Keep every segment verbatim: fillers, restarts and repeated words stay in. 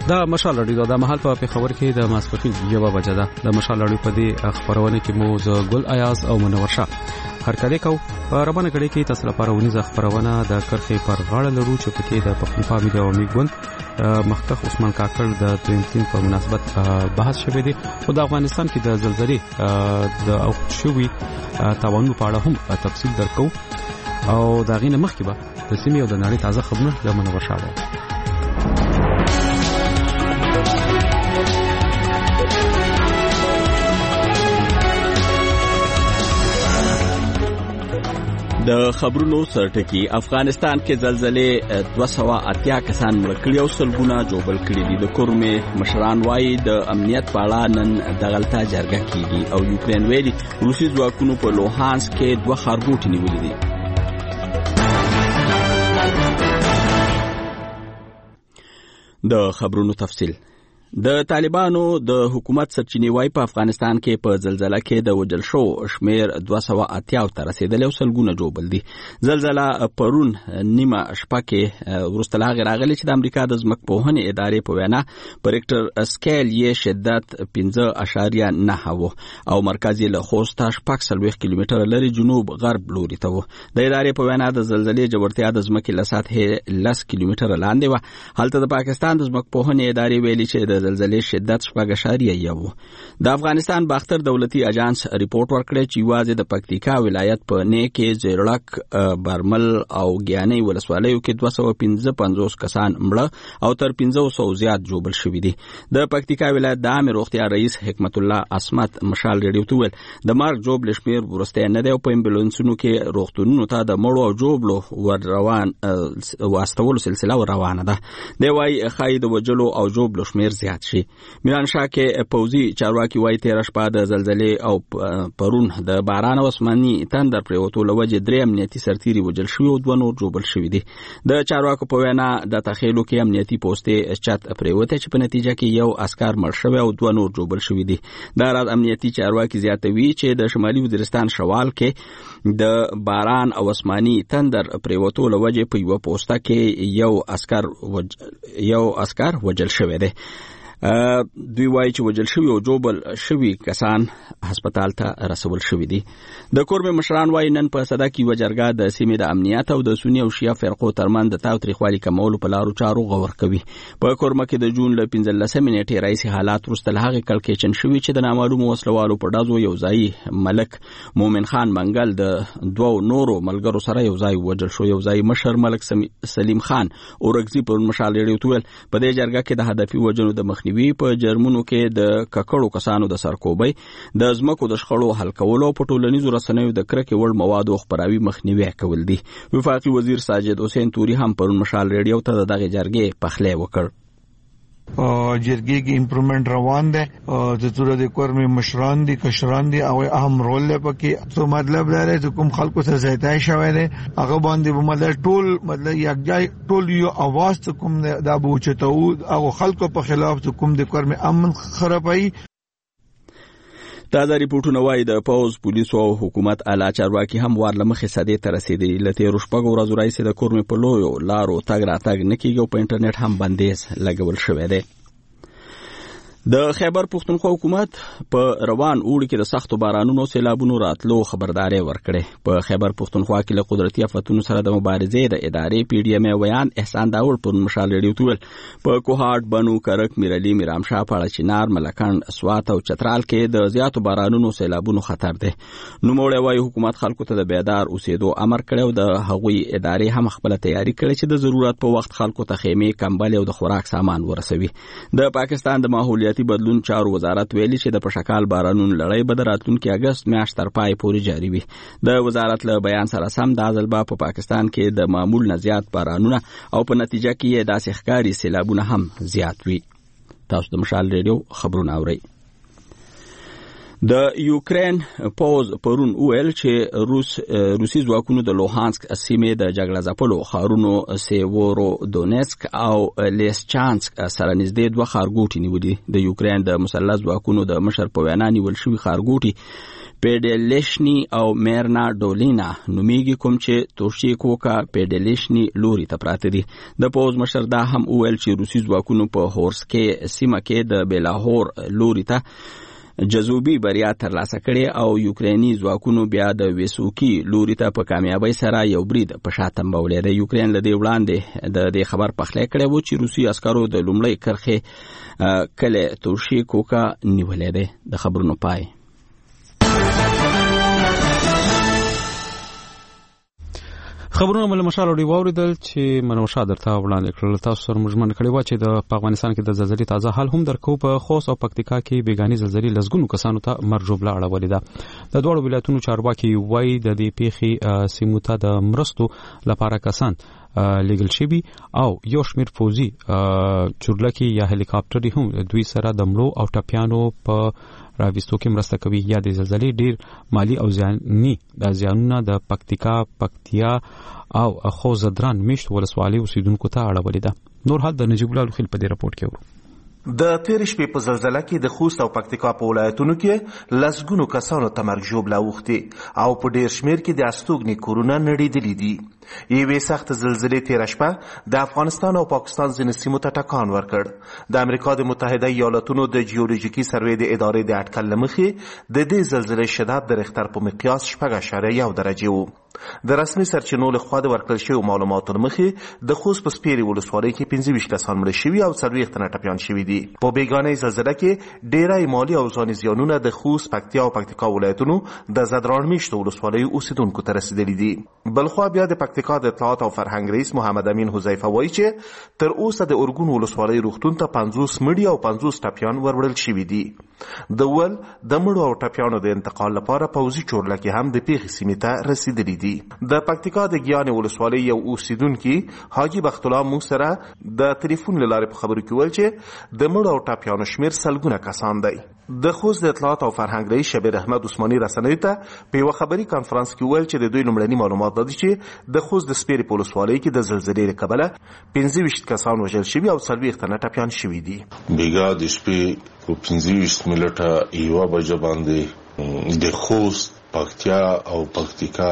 دا مشال اړیدو د محل په خبر کې د ماسپخین یوه بجه ده. د مشال اړیدو په دې خبرونه کې مو ز ګل ایاز او منور شاه هرکلی کو ربانه کړي کې تاسو لپاره ونیزه خبرونه د کرخې پر غاړه لرو چې په کې د پښتونخوا ملي عوامي ګوند مخکخ عثمان کاکړ د دویمتین په مناسبت بحث شوی دی او د افغانستان کې د زلزلې د او شوی تاوانونو په اړه هم تفصیل درکو او دا غینه مخکې به د سیمې او د نړۍ تازه خبرونه د منور شاه د خبرونو سرټکی. افغانستان کې زلزلې دوه سوه اتیا کسان مړ کړي او سلګونه جوړ کړي دي. د کورمې مشران وايي د امنیت په اړه نن دغلطه جرګه کیږي او یوکرين ویلي روسي ځواکونو په لوهانسک کې دوه ښارګوټي نیولي دي. د خبرونو تفصیل. د طالبانو د حکومت سرچینې وايي په افغانستان کې په زلزلہ کې د وجل شو شمیر دوه سوه اتیا ته رسیدلی او سلګونه جوړ دي. زلزلہ پرون نیمه شپه کې وروسته لا غراغلی چې د امریکا د ځمکپوهنې ادارې په وینا په ریکټر سکیل یې شدت پنځه اعشاریه نه و او مرکزي له خوسته شپږ سلويخ کیلومتر لري جنوب غرب لوري ته و. د ادارې په وینا د زلزلې جوړتیا د ځمکې له سطحې لس کیلومتر لاندې و. هلته د پاکستان د ځمکپوهنې ادارې ویلي چې د زلزلې شدت شپږ اعشاریه یو. د افغانستان باختر دولتي اجانس ریپورت ورکړی چې واځي د پکتیکا ولایت په نیکه زیرلک برمل او ګیانې ولسوالیو کې دوه سوه پنځه پنځوس کسان مړه او تر پنځه سوه زیات جوړ شوي دي. د پکتیکا ولایت د عامه روغتیا رئیس حکمت الله عصمت مشال ریډیو ته ویل د مرګ جوړ لشمیر ورسته نه دی او په امبولانسونو کې روغتونونو ته د مړو او جوړلو ور روان واستولو سلسله روانه ده. دی وايي خاید وجلو او جوړلو شمیر زیات شي. میران شاه کې پوزي چارواکي وايي تیر شپه د زلزلې او پرون د باران او اسماني تندر پریوتو لوجه درې امنیتي سرتيري وجل شوی او دوه نور جوړ شوی دي. د چارواکو په وینا د تخیلو کې امنیتي پوسټه چت پریوته چې په نتیجه کې یو عسكر مړ شوی او دوه نور جوړ شوی دي. د راز امنیتي چارواکي زیاتوي چې د شمالي وزیرستان شوال کې د باران او اسماني تندر پریوتو لوجه په یو پوسټه کې یو عسكر وج... یو عسكر وجل شوی دی. دوی وایي چې وجل شوی او جوبل شوی کسان هسپتال ته رسول شوی دي. د کورمې مشران وایي نن په صدا کې وجرګه د سیمې د امنیت او د سنی او شیعه فرقو ترمن د تاوتریخوالي کمولو په لارو چارو غور کوي. په کورمه کې د جون ل پنځلسمې نیټې رئیس حالات وروسته له هغې کړکېچن شوي چې د نامعلومو وسلوالو په ډزو یو ځای ملک مومن خان منګل د دوو نورو ملګرو سره یو ځای وجل شو. یو ځای مشر ملک سلیم خان اورګزي پر مشال ریډیو ته ویل په دې جرګه کې د هدفي وجنو د مخ وی په جرمونو کې د ککړو کسانو د سرکوبي د ځمکو د شخړو حل کولو په ټولنیزو رسنیو د کرکې وړ موادو خبراوي مخنیوي کول دي. وفاقي وزیر ساجد حسین توري هم پر مشال ریډیو ته دغه جرګې پخلی وکړ. جرګې کې امپروومنت روان ده د تور د کورمې مشران دي کشران دي او اهم رول لري پکې. څه مطلب لري چې کوم خلکو سره زیاتای شوی دی هغه باندې به مطلب ټول مطلب یکجای ټول یو आवाज کوم د ابو چتو او خلکو په خلاف کوم د کورمې امن خرابای. تازه ریپورتونه وايي د پوز پولیسو او حکومت اعلی چارواکي هم ور لمخې سدې ته رسیدي. لته روشپګو ورځ راځي د کورمې په لویو لارو تاګ راتګ نکیږي او په انټرنیټ هم بندیز لګول شوی دی. د خیبر پښتونخوا حکومت په روان اوړي کې د سختو بارانونو سیلابونو راتلو خبرداري ورکړي. په خیبر پښتونخوا کې له قدرتي آفتونو سره د مبارزې د ادارې پی ډی ایم ویان احسان داور پر مشال ریډیو تول په کوهاټ بنو کرک میرلی میرامشاه پاړه چنار ملکان سوات او چترال کې د زیاتو بارانونو سیلابونو خطر ده. نو موړی وايي حکومت خلکو ته د بیدار اوسېدو امر کړی او د هغوی ادارې هم خپل تیاری کړي چې د ضرورت په وخت خلکو ته خیمه کمبل او د خوراک سامان ورسوي. د پاکستان د ماحولیات بدلون چارو وزارت ویلي چې د پشکال بارانونو لړۍ به د راتلونکي اگست میاشت تر پای پورې جاری وي. د وزارت له بیان سره سم د ځلبا په پاکستان کې د معمول نه زیات بارانونه او په نتیجه کې داسې ښکاری سیلابونه هم زیات وي. تاسو د مشال ریډیو خبرونه اورئ. د یوکرين پوز پرون ویل چې روس روسي ځواکونو د لوهانسک سیمې د جګړه ځپلو ښارونو سیورو دونیسک او لیسچانسک سره نږدې دوه ښارګوټي نیولي. د یوکرين د مسلح ځواکونو د مشر په وینا نیول شوي ښارګوټي پیډلیشني او میرنا ډولینا نومیږي، کوم چې توشیکوکا پیډلیشني لوري ته پراته دي. د پوز مشر دا هم ویل چې روسي ځواکونو په هورسکې سیمه کې د بیلاهور لوري ته جزوبي بریا ترلاسه کړې او یوکرینی ځواکونو بیا د ویسوکی لوري ته په کامیابی سره یو برید په شا تنبولې. د یوکرين له دې وړاندې د دې خبر پخلی کړی و چې روسي عسکرو د لومړۍ کرښې کله توشیکوکا نیولې ده. د خبرونو پای. خبرونه مل مشال اوري واوریدل چې منوشا درته وړاندې کړل. تاسو سره مجمن کړي و چې د افغانستان کې د زلزلې تازه حال هم درکو په خوست او پکتیکا کې بیگانی زلزلې لزګونو کسانو ته مرجوبله اړولې ده. د دوه ولایتونو چارواکي وایي د دې پیښې سیمو ته د مرستو لپاره کسان لیګل شوی او یو شمیر فوزي چورلکی یا هلیکاپټر هم دوی سره د مړو او ټپیانو په راويستو کې مرسته کوي. یا د زلزلې ډیر مالی او زیاني د زیانونه د پکتیکا پکتیا او خوزدران مشت ولسوالۍ اوسیدونکو ته اړولې ده. نور حال د نجیب الله لوخیل په دې راپورټ کې ورو. د تیر شپې په زلزلہ کې د خوست او پکتیکا په ولایتونو کې لسګونو کسانو ته مرګ ژوبله اوښتې او په ډیر شمیر کې د استوګنې کورونه نړېدلي دي. یوې سخت زلزلې تیر شپه د افغانستان او پاکستان ځینې سیمو ته ټکان ورکړ. د امریکا د متحده ایالاتونو د جیولوژیکي سروې د ادارې د اټکل له مخې د دې زلزلې شدت د ریختر په مقیاس شپږ اعشاریه یو درجې و. د رسمي سرچینو لخوا د ورکړل شویو معلوماتو له مخې د خوست په سپیرې ولسوالۍ کې پنځه ویشت کسان مړه شوي او څلوېښت تنه ټپیان شوي دي. په بیګانۍ زلزله کې ډیری مالي او ځاني زیانونه د خوست، پکتیا او پکتیکا ولایتونو د زدران میشتو ولسوالیو اوسیدونکو ته رسیدلي دي. بلخوا بیا د پکتیکا د اطلاعات او فرهنګ رئیس محمد امین حذیفه وایي چې تر اوسه د ارګون ولسوالۍ روغتون ته پنځوس مړي او پنځوس ټپیان وروړل شوي دي. د ول د مړو او ټپیانو د انتقال لپاره پوځي چورلکې هم د پیښې سیمې ته رسیدلي دي. د پکتیکا د ګیانې ولسوالۍ یو اوسیدونکي حاجي بخت الله موږ سره د ټلیفون له لارې په خبرو کې ویل چې د مړو او ټپیانو شمیر سلګونه کسان دی. د خوست د اطلاعات او فرهنګ رئیس شبیر احمد عثماني رسنیو ته په یو خبري کانفرنس کې ویل چې د دوی لومړني معلومات دي چې د خوست د سپیرې په ولسوالۍ کې د زلزلې له کبله پنځه ویشت کسان وژل شوي او څلوېښت تنه ټپیان شوي دي. بیګا د شپې په پنځه ویشت منټه یوه بجه باندې د خوست، پکتیا او پکتیکا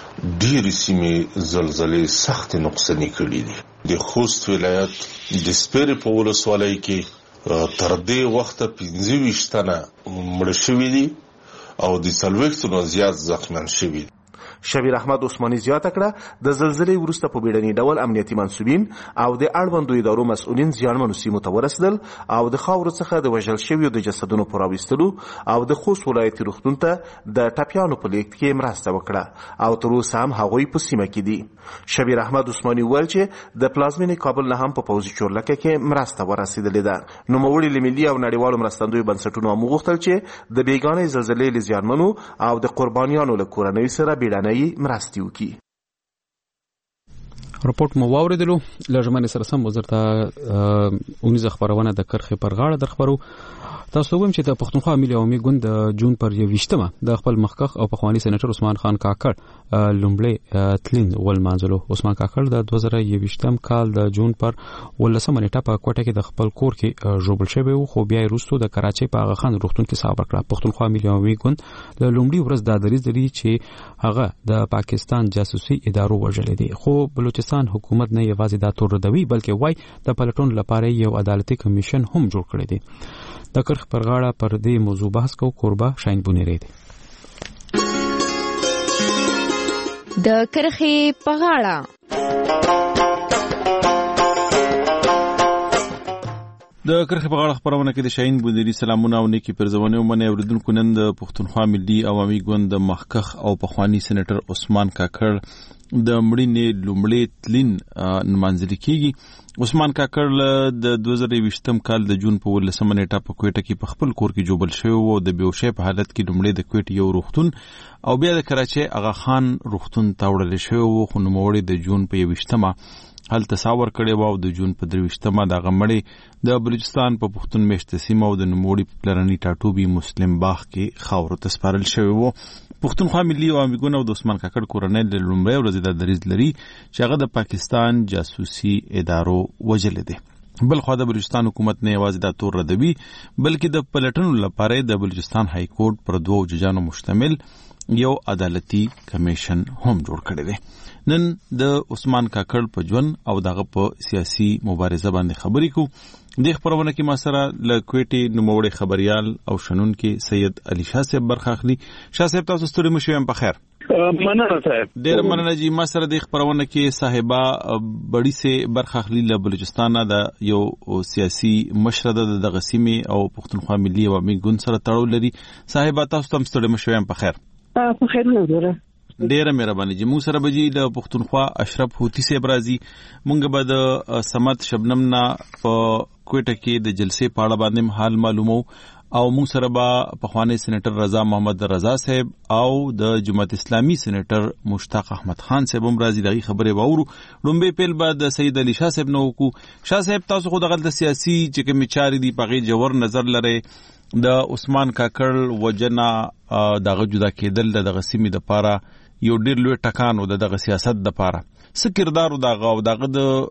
ډېرې سیمې زلزلې سخت نقصاني کړي دي. د خوست ولایت د سپیرې په ولسوالۍ کې تر دې وخته پنځه ویشت تنه مړه شوي دي او د څلوېښتو نه زیات زخمیان شوي دي. شبیر احمد عثماني زیاته کړه د زلزلې وروسته په بیړني ډول امنیتي منصوبین او د اړوندو ادارو مسؤلین زیانمنو سیمو ته ورسېدل او د خاورو څخه د وژل شویو د جسدونو په راویستلو او د خوست ولایتي روغتون ته د ټپیانو په لیږد کې مرسته وکړه او تر اوسه هم هغوی په سیمه کې دي. شبیر احمد عثماني وویل چې د پلازمینې کابل نه هم په پوځي چورلکه کې مرسته ورسېدلې ده. نوموړي له ملي او نړیوالو مرستندویو بنسټونو هم وغوښتل چې د بیګانۍ زلزلې له زیانمنو او د قربانیانو له کورنیو سره بیړنۍ مرستې وکړي. راپورټ مو واوریدلو. لږمن سره سم وزارت اونیزه خبرونه د کرخې پر غاړه درخبرو. تاسو وویم چې د پښتونخوا ملي عوامي ګوند د جون پر یوویشتمه د خپل مخکخ او پخوانی سېنیټر عثمان خان کاکړ لومړی تلین ولمانځلو. عثمان کاکړ د دوه زره یوویشتم کال د جون پر ولسمه نیټه په کوټه کې د خپل کور کې ژوبل شوی و، خو بیا وروسته د کراچۍ په اغا خان روغتون کې صاحب کړه. پښتونخوا ملي عوامي ګوند له لومړي ورځ د دریځ لري چې هغه د پاکستان جاسوسي ادارو وژلې دي، خو بلوچستان حکومت نه یوازې دا تور ردوي بلکې وای د پلټون لپاره یو عدالتي کمیشن هم جوړ کړی دی. د کرخ پر غاړه پر دې موضوع بحث کو قربا شاین بونیری دی. د کرخې په غاړه د کرخې په غاړه خبرونه کې د شاین بونیری سلامونه او نیکی پرزونه ومنه اوریدونکو. نن د پښتونخوا ملي عوامي ګوند د مخکخ او پخوانی سېنیټر عثمان کاکړ د مړینې لومړی تلین نمانځل کیږي. عثمان کاکړ د دوه زره یوویشتم کال د جون په ولسمه نیټه په کوټه کې په خپل کور کې جوبل شوی او د بیهوشۍ په حالت کې لومړی د کوټې یو روغتون او بیا د کراچۍ اغا خان روغتون ته وړل شوی و، خو نوموړی د جون په یوویشتمه هل تصور کړي وو د جون په درويشتمه د غمړې د بلوچستان په پښتون میشت سیمه او د نموړي په پلرني ټاټوبي مسلم باغ کې خاور تسپارل شوی وو. پښتونخوا ملي عوامي ګوند او د عثمان کاکړ کورنۍ د لومړی ورځې د دریځ لري چې هغه د پاکستان جاسوسي ادارو وجل دي. بل خو د بلوچستان حکومت نه یوازې دا تور ردوي بلکې د پلټنو لپاره د بلوچستان های کورټ پر دوه ججانو مشتمل یو عدالتي کمیشن هم جوړ کړی دی. نن د عثمان کاکړ په ژوند او دغه په سیاسي مبارزه باندې خبرې کوو. د خبرونه کې ما سره له کوټي نوموړي خبريال او شنونکي سید علي شاه صاحب برخه اخلي. شاه صاحب تاسو ستړي مشوم په خیر. مننه صاحب. ډېر مننه جی. ما سره د خبرونه کې صاحبہ بڑی سه برخه اخلي له بلوچستان د یو سیاسي مشر د دغه سیمې او پښتونخوا ملي عوامي ګوند سره تړاو لري. صاحبہ تاسو هم ستړي مشوم په خیر. په خیر نه وره. ډیره مهرباني جی. موږ سره بجی د پښتونخوا اشرف هوتی سه برازي مونږ به د سمت شبنم نا په کوټه کې د جلسې په اړه باندې حال معلومو او موږ سره به پخوانی سېنیټر رضا محمد رضا صاحب او د جماعت اسلامي سېنیټر مشتاق احمد خان صاحب هم راځي دغه خبره وورو. لومبه پیل بعد سید علي شاه صاحب نو کو. شاه صاحب تاسو خو دغه سیاسي چې کوم چاري دی په جوړ نظر لري د عثمان کاکړ وجنا دغه جدا کېدل دغه سیمې د پاره یو ډیر لوی ټکانو دغه سیاست د پاره څه کردار دغه او دغه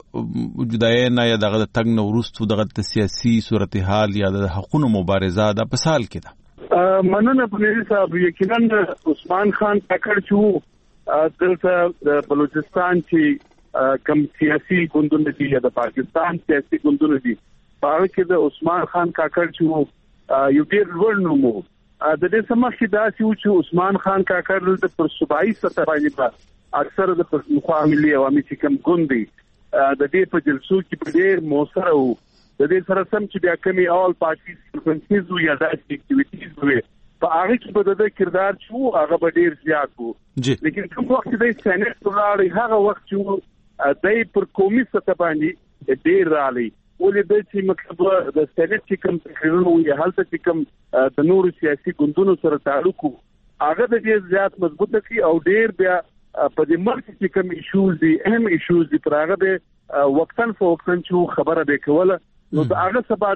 د جدای نه یا دغه تګ نو ورستو دغه سیاسي صورتحال یا د حقوقو مبارزه د په سال کې ده. مننه پنځه صاحب. یقینا عثمان خان کاکړ چې دلته د بلوچستان چې کم سیاسي ګوندونه دي یا د پاکستان سیاسي ګوندونه دي په هغه کې د عثمان خان کاکړ چې یو ډیر لوړ نوم وو. د دې سمخ دا چې عثمان خان کاکړ د پر صوبایي سطح باندې اکثر د پښتونخوا ملي عوامي چې کوم ګوند دي د دې په جلسو کې په ډیر موثر وو. د دې سره سم چې بیا کمی اول پارټي فرکوئنسیز وو یا د اکټیویټیز وو په هغه کې په د کردار چې هغه به ډیر زیات وو. لیکن کوم وخت د سېنات ولاړ هغه وخت چې د پر قومي سطح باندې ډیر رالي ولې د چې مطلب د سېنات چې کوم تقریرونه وي هلته چې کوم د نورو سیاسي ګوندونو سره تعلق هغه د ډیر زیات مضبوطه کی او ډیر بیا په دې مرکز کې کوم ایشوز دي اهم ایشوز دي پر هغه به وقتن فوقتن چې خبره به کوله نو دا هغه سبا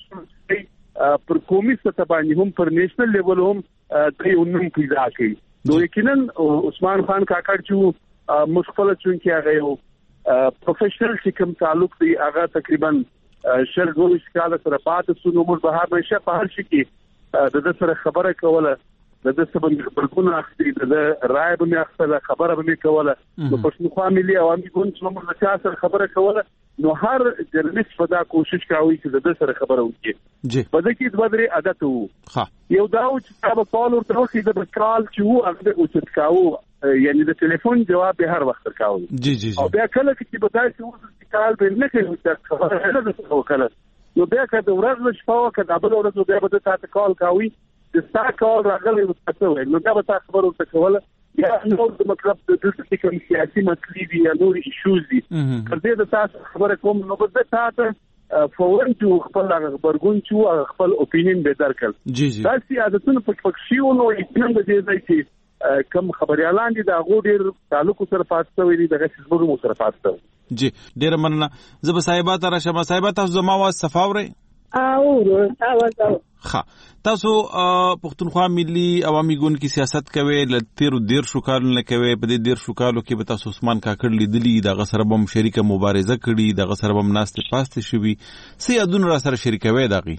داسې پر قومي سطح باندې هم پر نېشنل لیول هم د یو نوم پیدا کړي. نو یقینا عثمان خان کاکړ چې مشکل چونکی هغه یو پروفیشنل چې کوم تعلق دی هغه تقریبا شل دوه کال سره پاتې سو. نو موږ به هر نشه په هر شي کې د دې سره خبره کوله د دې سبب خبرونه اخلي د رائے به اخله خبره به کوله. نو پښتونخوا ملي عوامي ګوند چې موږ د سره خبره کوله نو هر جرنالست په دا کوشش کوي چې د دې سره خبره وکړي. په دې کې د بدري عادت وو یو دا چې تاسو کال ورته وکړئ د کال چې وو هغه او چې کاوه یعنی د ټلیفون جواب به هر وخت ورکاوه. جی جی او بیا کله چې بدای چې کال به نه کوي چې خبره نه ده وکړه نو بیا که د ورځ شپه که د بل ورځ بیا به تاسو کال کوي د ستا کال راغلی وسته وي نو دا به تاسو خبرو ته کوله یا نو د مطلب د دې کوم سیاسي مسلې دي یا نور ایشوز دي کله د تاسو خبره کوم نو به تاسو فورن چې خپل خبرګون چې خپل اپینین به درکړي. جی جی دا سیاستونه په پکښیو نو یقینا د دې ځای چې کم خبريالان دي دا غوډیر تعلق سره پاتې وي دغه څه مو سره پاتې. جی ډیر مننه. زب صاحبات را شمه صاحبات تاسو زما واز صفاوري او تاسو ها تاسو پښتونخوا ملي عوامي ګوند کی سیاست کوي لتیر ډیر شو کارونه نه کوي په دې ډیر شو کارو کې به تاسو عثمان کاکړ لیدلی دغه سره به شریکه مبارزه کړي دغه سره به ناست پاسته شوی سي ادون را سره شریکوي دغه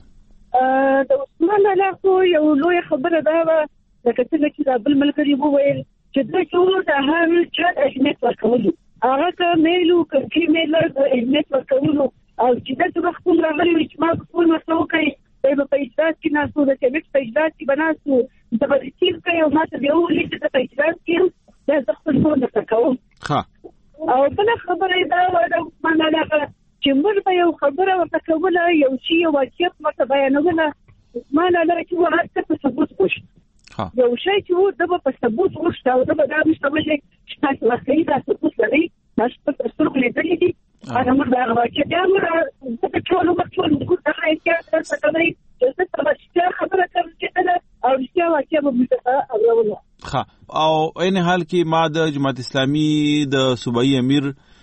د عثمان علاقو یو لوی خبره ده لکه چې د بل ملګری وو ویل چې د ټول د هر چا اهمیت ورکول هغه که میلو کې میلر د اهمیت ورکول او چې د وخت راغلی چې ما خپل مسلو کوي په پیسات کې ناسو د کمیټ پیسات کې بناسو د بریټیل کې او ماته دی او لیکه د پیسات کې د خپل څه نه تکوم ها او بل خبره دا و د عثمان علاقه چې موږ به یو خبره ورته کوله یو شی یو واقعیت مته بیانوله عثمان علاقه چې ورته په ثبوت وشي یو شی چې د په ثبوت وشته او د دا مشتمل چې تاسو واقعي دا ثبوت لري تاسو په سترګو لیدلې دي انا موږ دا واقعي دا موږ په ټول وخت ټول موږ ته راځي چې څه کوي چې څه خبره کوي چې انا او چې واقعي به متفق او ها او این حال کې ما د جماعت اسلامي د صوبایي امیر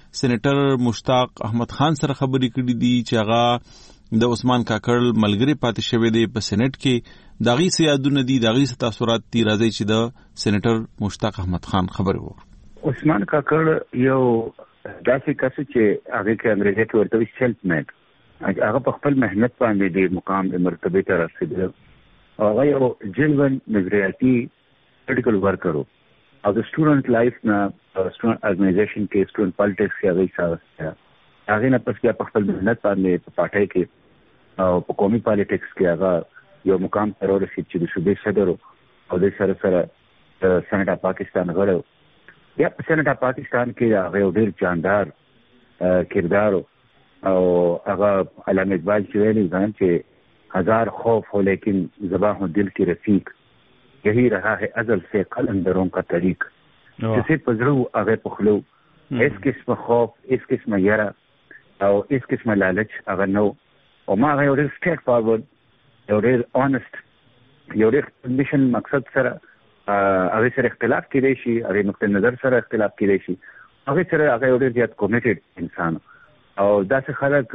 سېنیټر مشتاق احمد خان سره خبرې کړې دي چې هغه د عثمان کاکړ ملګری پاتې شوی دی په سېنیټ کې. دغه سیادونه دي دغه تاثیرات دي راځي چې د سېنیټر مشتاق احمد خان خبرې وکړي. عثمان کاکړ یو داسې کس چې هغه کې انګریزي کې ورته سیلف میډ هغه په خپل مهنت باندې د مقام د مرتبه ته رسیدل. هغه یو جنون نظریاتي پولیټیکل ورکر او د سټوډنټ لایف نه سټوډنټ ارګنایزیشن کې سټوډنټ پالیټکس کې هغه سره هغه نه پس په خپل مهنت باندې په پټای کې او په قومي پالیټکس کې هغه یو مقام ته ورسید چې د صوبې صدر او د سره سره سېنات پاکستان غړو. یا په سېنات پاکستان کې هغه یو ډېر جاندار کردار او هغه علامه اقبال چې ویلي ځان چې هزار خوف ہو لیکن زباں ہو دل کی رفیق یہی رہا ہے ازل سے قلندروں کا طریق. جسے پزرو هغه پخلو اس قسم خوف اس قسم یرا او اس قسم لالچ هغه نو او ما هغه ډېر سټریټ فارورډ یو ډېر اونست یو ډېر میشن مقصد سره هغه سره اختلاف کېدای شي هغه نقطه نظر سره اختلاف کېدای شي هغه سره هغه ډېر زیات کمیټډ انسان او داسې خلک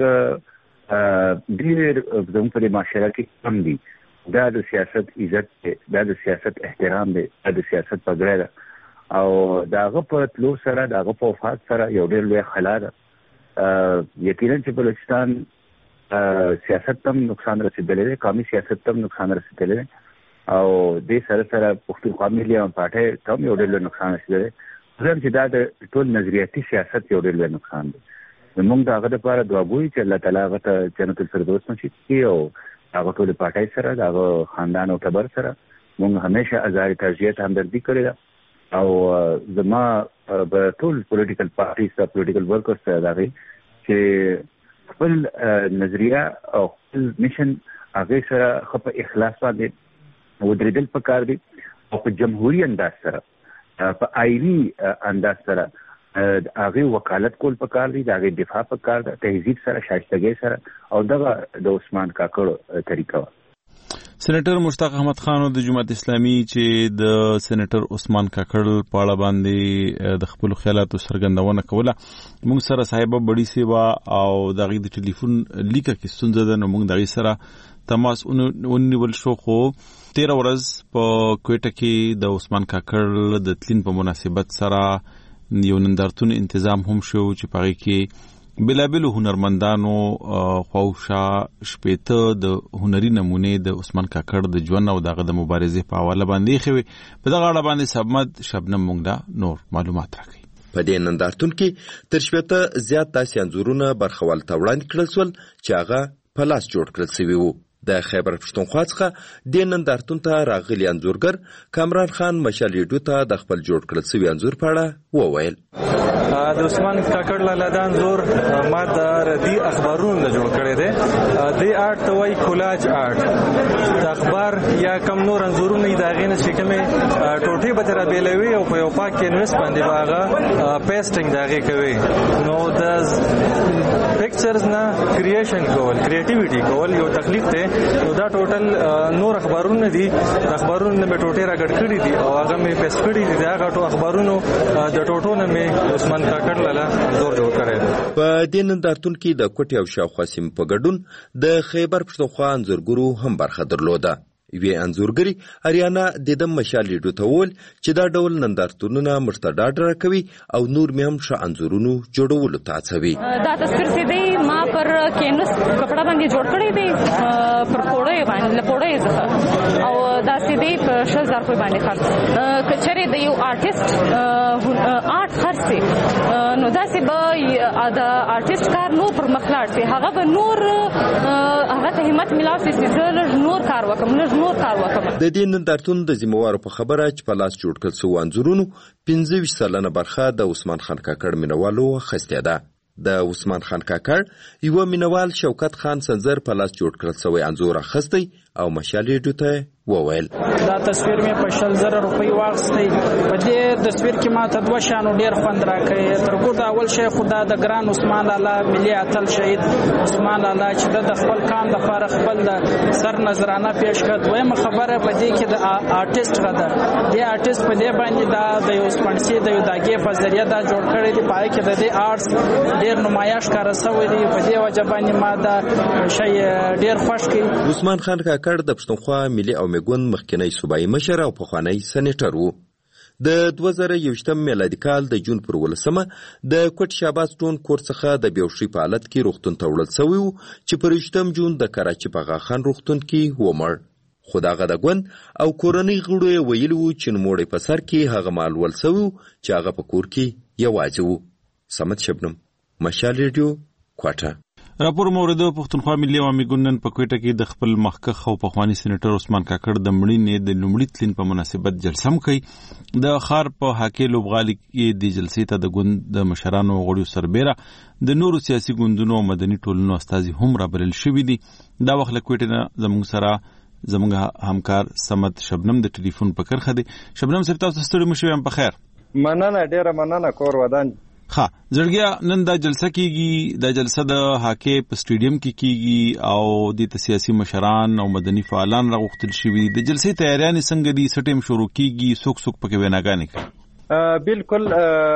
ډېر زموږ په معاشره کې کم دي. دا د سیاست عزت دی، دا د سیاست احترام دی، دا د سیاست پګړه ده او د هغه په تلو سره د هغه په وفات سره یو ډېر لوی خلا ده. یقینا چې بلوچستان سیاست ته نقصان رسېدلی دی، قومي سیاست ته نقصان رسېدلی دی او دې سره سره پښتونخوا ملي پارټۍ ته هم یو ډېر لوی نقصان رسېدلی دی. زه چې دا د ټول نظریاتي سیاست یو ډېر لوی نقصان دی. موږ د هغه لپاره دعا کوو چې الله تعالی هغه ته جنت الفردوس نصیب کړي او هغه ټول پارټۍ سره د هغه خاندان او ټبر سره موږ همیشه ازاري تعزیت همدردي کړې ده او زما به ټول پولیټیکل پارټیز سره پولیټیکل ورکرز سره دا وي چې خپل نظریه او خپل میشن هغه سره خپل اخلاص باندې ودرېدل پکار دي او په جمهوریت انداز سره په آئینی انداز سره هغه وکالت کول پکار دي، هغه دفاع پکار ده، تهذیب سره شایستګۍ سره او دغه د عثمان کاکړ طریقه. سېنیټر مشتاق احمد خان د جماعت اسلامي چې د سېنیټر عثمان کاکړ په اړه باندې د خپل خیالاتو څرګندونه کوله. موږ سره صاحب بډي سیوا او دغه د ټلیفون لیکه کې ستونزه ده نو موږ دغه سره تماس ونیول شو. خو تیر ورځ په کوټه کې د عثمان کاکړ د تلین په مناسبت سره یو نندارتون تنظیم هم شو چې پاره کې بلابل هنرمندانو خوښا شپېته د هنري نمونه د عثمان کاکړ د ژوند او دغه د مبارزې په حواله باندې خوي. په دغه اړه باندې سبمت شبنم مونږ دا نور معلومات راکړي. په دې نندارتون کې تر شپېته زیات داسې انځورونه برخوال ته وړاندې کړل شول چې هغه په لاس جوړ کړل شوي وو. د خیبر پښتونخوا څخه د نندارتون ته راغلي انځورګر کامران خان مشالیډو ته د خپل جوړ کړل شوي انځور په اړه وویل. د عثمان کاکړ لاله د انځور ما د ردی اخبارونو جوړ کړی دی. د آرت ته وایي کولاج آرت. د اخبار یا کم نور انځورونه د هغې نه چې کومې ټوټې به ترې بیلوي او په یو پاک کینوس باندې به هغه پیسټینګ د هغې کوي. نو د پکچرز نه کریشن کول، کریټیویټي کول یو تخلیق دی. نو دا ټوټل نور اخبارونه دي، د اخبارونو نه مې ټوټې راګډ کړي دي او هغه مې پیسټ کړي دي. د هغه ټو اخبارونو د ټوټو نه مې عثمان کاکړ لاله انځور جوړ کړی دی. په دې نندارتون کې د کوټې او شاوخوا سیمې په ګډون د خیبر پښتونخوا انځورګرو هم برخه درلوده. یوې انځورګري اریانا دیدم مشالیډو ته وویل چې دا ډول نندارتونونه موږ ته ډاډ راکوي او نور مې هم ښه انځورونو جوړولو ته هڅوي. دا تصویر چې دی ما پر کینوس کپړه باندې جوړ کړی دی، پر پوړۍ باندې له پوړۍ څخه او دا چې دی په شل زره روپۍ باندې خرڅ. که چېرې د یو آرټیسټ آرټ خرڅ شي نو داسې به د آرټیسټ کار نور پر مخ لاړ شي، هغه به نور هغه ته همت میلاو شي چې زه لږ نور کار وکړم، لږ نور کار وکړم. د دې نندارتون د ذمہوارو په خبره چې په لاس جوړ کړل شوي انځورونو پنځه ویشت سلنه برخه د عثمان خان کاکړ مینوالو اخیستې ده. د عثمان خان کاکړ یو مینوال شوکت خان سنځر په لاس جوړ کړل شوی انځور اخیستی او مشالیډو ته وویل دا تصویر مې په شل زره روپۍ واخیستی. په دې تصویر کې ما ته دوه شیانو ډېر خوند راکړی. تر ټولو اول شی خو دا د ګران عثمان لالا ملي اتل شهید عثمان لالا چې د خپل قام لپاره خپل د سر نظرانه پیش کړ. دویمه خبره په دې کې د آرټیست غدا دې آرټیست په دې باندې دا د یو سپنسي د یو داګې په ذریعہ دا جوړ کړی دی. پای کې د دې آرټس ډېر نمایش کار شوی دی. په دې وجه باندې ما دا شی ډېر خوښ کړ. عثمان خان کاکړ د پښتونخوا ملي او میګوند مخکنی صوبایي مشر او پخوانی سېنیټر وو. د دوه زره یوویشتم میلادي کال د جون پر ولسمه د کوټ شاباس ټون کور څخه د بیوشي په حالت کې روغتون ته وړل شوی و چې پر یوویشتم جون د کراچي په غاخان روغتون کې ومړ. خو دغه د ګوند او کورنۍ غړو یې ویلي وو چې نوموړی په سر کې هغه مال ول شوی و چې هغه په کور کې یوازې و. صمد شبنم، مشال ریډیو، کوټه. راپور مورد پښتونخوا ملي عوامي ګوند نن په کوټه کې د خپل مخکښ او پخوانی سېنیټر عثمان کاکړ د مړینې د لومړي تلین په مناسبت جلسه هم کوي. د ښار په حاکې لوبغالي کې د جلسې ته د ګوند د مشرانو غړیو سربیره د نورو سیاسي ګوندونو او مدني ټولنو استازي هم رابلل شوي دي. دا وخت له کوټې نه زموږ سره زموږ همکار صمد شبنم د ټلیفون په کرخه دی. شبنم صاحب تاسو ستړي مو شوي؟ په خیر. مننه، ډیره مننه. کور ودان ها زړګیا نن دا جلسه کیږي. دا جلسه د هاکې په سټیډیم کې کیږي او د سیاسي مشران او مدني فعالان راغوښتل شوي. د جلسې تیاریانې څنګه دي؟ څه ټیم شروع کیږي؟ څوک څوک پکې ویناګانې کوي؟ بالکل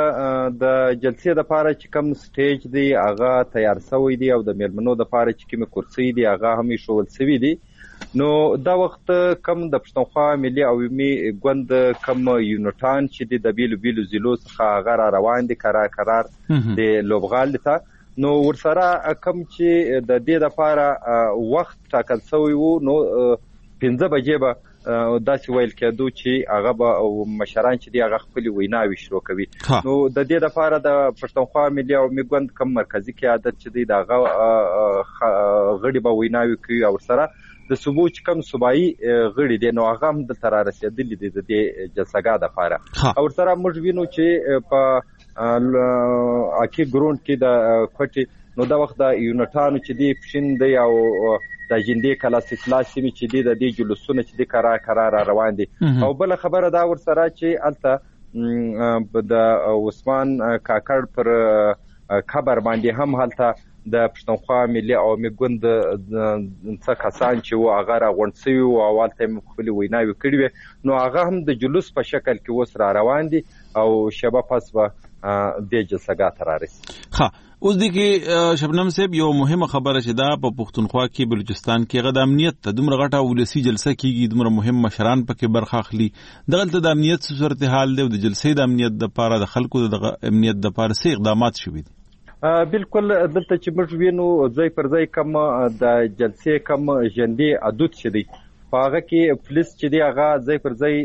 د جلسې لپاره چې کوم سټیج دی هغه تیار شوی دی او د میلمنو لپاره چې کوم کرسي دی هغه هم ایښودل شوي دي. نو دا وخت کم د پښتونخوا ملي عوامي ګوند کم یونټان چې د بیلو بیلو ضلعو څخه هغه را روان دي قرار قرار د لوبغالي ته. نو ورسره کم چې د دې لپاره وخت ټاکل شوی وو نو پنځه بجې به داسې ویل کېدو چې هغه به مشران چې دي هغه خپلې ویناوې شروع کوي. نو د دې لپاره د پښتونخوا ملي عوامي ګوند کم مرکزي قیادت چې دی د هغه غړي به ویناوې کوي او ورسره د صوبو چې کوم صوبایي غړي دي نو هغه هم دلته را رسېدلي دي د دې جلسهګاه دپاره. او ورسره موږ وینو چې په اکي ګروند کې د کوټې نو دا وخت د یونټانو چې دی پښین دی او د اجندې کلاسیکلا سیمې چې دی د دې جلوسونه چې دی قرار قرار روان دي. او بل خبره دا ورسره چې الته د عثمان کاکړ پر خبر باندې هم هلته د پښتونخوا ملي عوامي ګوند څخه کسان چې و هغه راغونډ شوي وو او هلته یې خپلې ویناوې کړې وې نو هغه هم د جلوس په شکل کې اوس را روان دي او شیبه پس به دې جلسهګاه ته رارسي. ښه اوس دی کې شبنم صاحب یو مهمه خبره چې دا په پښتونخوا کې بلوچستان کې هغه د امنیت ته دومره غټه ولسي جلسه کیږي، دومره مهم مشران پکې برخه اخلي. دغلته د امنیت څه صورتحال دی او د جلسې د امنیت دپاره د خلکو د امنیت دپاره څه اقدامات شوي دي؟ بالکل دلته چې موږ وینو ځای پر ځای کم د جلسې کم ژوندې حدود چې دی په هغه کې پولیس چې دی هغه ځای پر ځای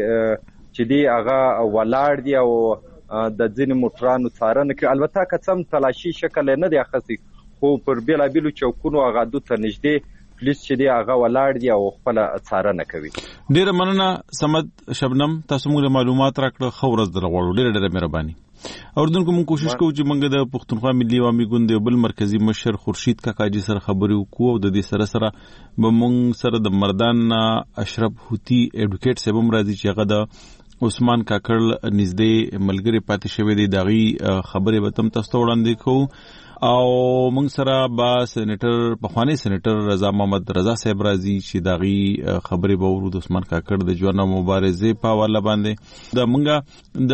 چې دی هغه ولاړ دي او د ځینې موټرانو څارنه کوي. البته که څه هم تلاشي شکل نه دی اخیستی خو پر بېلابېلو چوکونو هغه حدود ته نږدې پولیس چې دی هغه ولاړ دي او خپله څارنه کوي. ډېره مننه صمد شبنم، تاسو موږ معلومات راکړه. ښه ورځ در غواړو. ډېره ډېره مهرباني. اوردونکو موږ کوشش کوو چې موږ د پښتونخوا ملي عوامي ګوند یو بل مرکزي مشر خورشید کاکاجي سره خبرې وکړو او د دې سره سره به موږ سره د مردان اشرف هوتي ایډوکیټ صاحب هم راځي چې هغه د عثمان کاکړ نږدې ملګری پاتې شوی دی. د هغې خبرې به تم تاسو ته وړاندې کوو او موږ سره به سېنیټر پخوانی سېنیټر رضا محمد رضا صاحب راځي چې د هغې خبرې به ورو د عثمان کاکړ د ژوند او مبارزې په حواله باندې. د موږ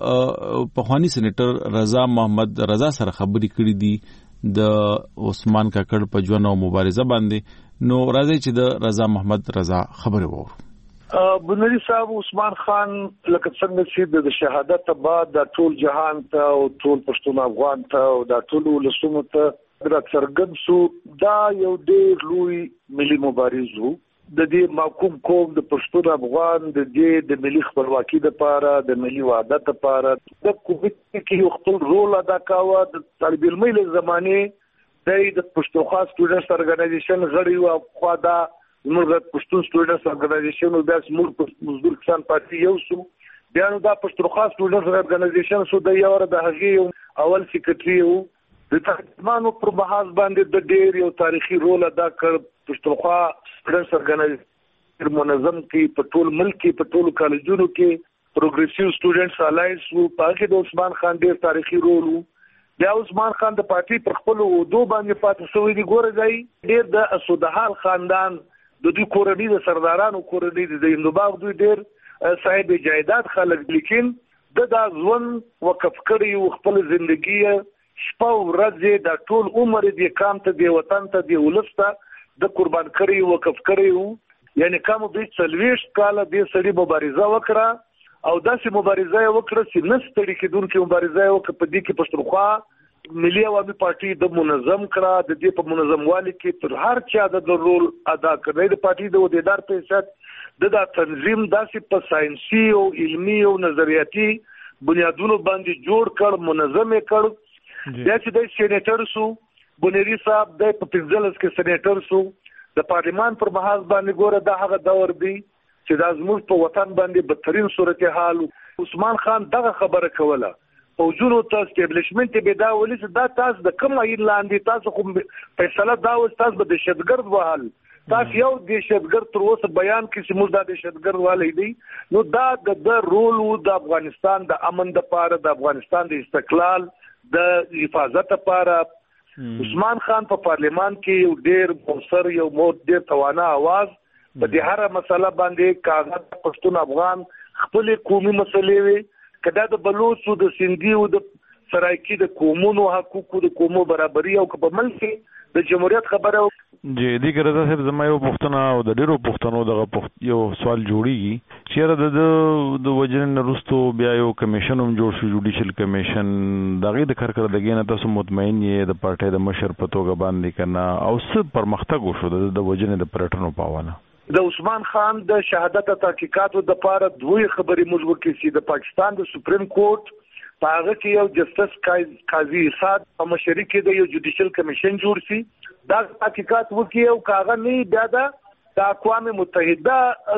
د پخوانی سېنیټر رضا محمد رضا سره خبرې کړې دي د عثمان کاکړ په ژوند او مبارزه باندې. نو راځي چې د رضا محمد رضا خبرې وورو. بنري صاحب عثمان خان لکه څنګه چې د شهادت بعد د ټول جهان ته او ټول پښتون افغان ته او د ټول ولسونو ته د څرګند شو دا یو ډېر لوی ملي مبارز وو. د دې محکوم قوم د پښتون افغان د دې د ملي خپلواکۍ لپاره د ملي وحدت لپاره د کومټ کې یو خپل رول ادا کاوه. د طالب علمۍ له زمانه د پښتونخوا سټوډنټس ارګنایزیشن غړي او خوا دا زموږ پښتون سټوډنټس ارګنایزیشن او د زموږ مزدور کسان پارټي یو سو بیا نو دا پښتونخوا سټوډنټس ارګنایزیشن سو د یو د هغې اول سیکریټري وو. د طالبانو پر محاذ باندې د ډېر یو تاریخي رول ادا کړ. پښتونخوا سټوډنټس ارګنایزیشن ډیر منظم کې په ټول ملک کې په ټول کالجونو کې پروګریسیو سټوډنټس الایس وو پاکه د عثمان خان ډیر تاریخي رول وو. بیا عثمان خان د پارټي پر خپل وډو باندې پاتې شوی دی. ګوره ځای ډیر د اسودحال خاندان د دوی کورنۍ د سردارانو کورنۍ د هندوباغ دوی ډیر صاحب جایداد خلک، لیکن د دا ژوند وقف کړی خپل ژوندۍ شپه ورځ د ټول عمر د کام ته د وطن ته د ولسته د قربان کړی وقف کړی. یعنی کوم د څلويشت کال د سړي مبارزه وکړه او داسې مبارزه وکړه چې نستړي کېدونکې مبارزه وکړه. په دې کې پښتونخوا ملي عوامي پارټي د منظم کړه، د دې په منظموالي کې تر هر چا د رول ادا کړی. د پارټي د عہدیدار په حیثیت د دا تنظیم داسې په ساينسي او علمي او نظریاتي بنیادونو باندې جوړ کړ، منظم کړ. بیا چې د سېنیټر سو بنيري صاحب د په پنځلس کې سېنیټر سو د پارلیمان پر محاذ باندې ګوره دا هغه دور دی چې د زموږ په وطن باندې بدترین صورتحال. عثمان خان دغه خبره کوله فوجونو ته اسټابلیشمنت به دا ولې چې دا تاسو د کوم عین لاندې تاسو کوم فیصله دا و تاسو به دهشتګرد وهل، تاسو یو دهشتګرد تر اوسه بیان کې چې موږ د دهشتګرد والي دي. نو دا د رول د افغانستان د امن د پاره د افغانستان د استقلال د حفاظت لپاره عثمان خان په پارلیمان کې یو ډیر موثر یو موت ډیر توانا आवाज په دې هر مسله باندې کاغذ پښتون افغان خپل قومي مسلې وي، کدا د بلوچ او د سندي او د سرایکی د قومونو حقوقو د قومو برابرۍ او په ملک د جمهوریت خبره جی دی ګرځا صاحب زما یو پښتنه او د ډیرو پښتنو دغه یو سوال جوړیږي چې د د وجن نرستو بیا یو کمیشن هم جوړ شو، جوډیشل کمیشن دغه د کارکړدګۍ نه تاسو مطمئن یې د پارټۍ د مشر په توګه باندې کنه او څه پرمختګ وشو د وجن د پرټنو پاوانه؟ د عثمان خان د شهادت تحقیقاتو د پاره دوی خبرې موږ وکړي. د پاکستان د سپریم کورټ پاغه کې یو جسټس قاضي صاد په مشرۍ کې د یو جوډیشل کمیشن جوړ شي، دا تحقیقات وکړي او کاغه نه بیا د اقوام متحده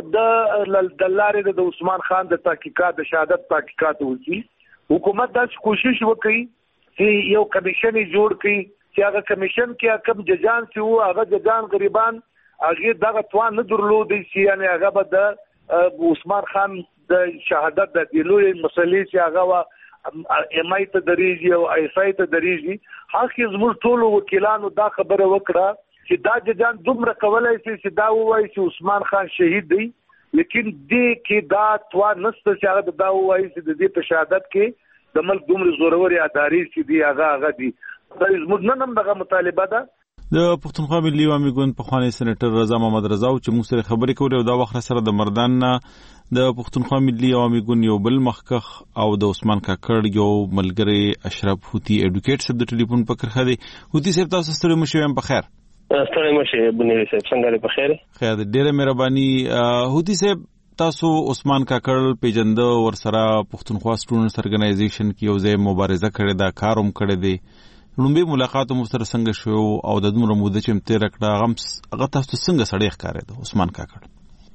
د دلارې د عثمان خان د تحقیقات د شهادت تحقیقات وکړي. حکومت دا کوشش وکړي چې یو کمیشن جوړ کړي چې هغه کمیشن کې کوم ججان چې وو هغه ججان غریبان هغه دغه توان نه درلودي چې یعنی هغه به د عثمان خان د شهادت د لوی مسلې چې هغه امای ته دریږي او ایسای ته دریږي. حق زموږ ټول وکیلانو دا خبره وکړه چې دا ججان دومره کولای شي چې دا وایي چې عثمان خان شهید دی، لیکن دې کې دا توان نشته چې هغه دا وایي چې د دې په شهادت کې د ملک دومره زوروري اداري چې دی هغه هغه دی. دا زموږ نن هم دغه مطالبه ده. د پښتونخوا ملي عوامي ګوند پخوانی سېنیټر رضا محمد رضا چې موږ سره خبرې کولې او دا وخت سره د مردان نه د پښتونخوا ملي عوامي ګوند یو بل مخکخ او د عثمان کاکړ یو ملګری اشرف هوتی اډوکیټ صاحب د ټلیفون په کرخه دی. هوتی صاحب تاسو ستړي مشه یم په خیر؟ ستړي مشه بنيري صاحب څنګه په خیر؟ خیر ډیره مهرباني. هوتی صاحب تاسو عثمان کاکړ پیجنده ور سره پښتونخوا سټوډنټس ارګنایزیشن کې یو ځای مبارزه کړې ده، کاروم کړې دی. لومبي ملاقات مو سره څنګه شو او د دومره موده چې متیر کړه هغه تاسو څنګه سړی ښکارېده عثمان کاکړ؟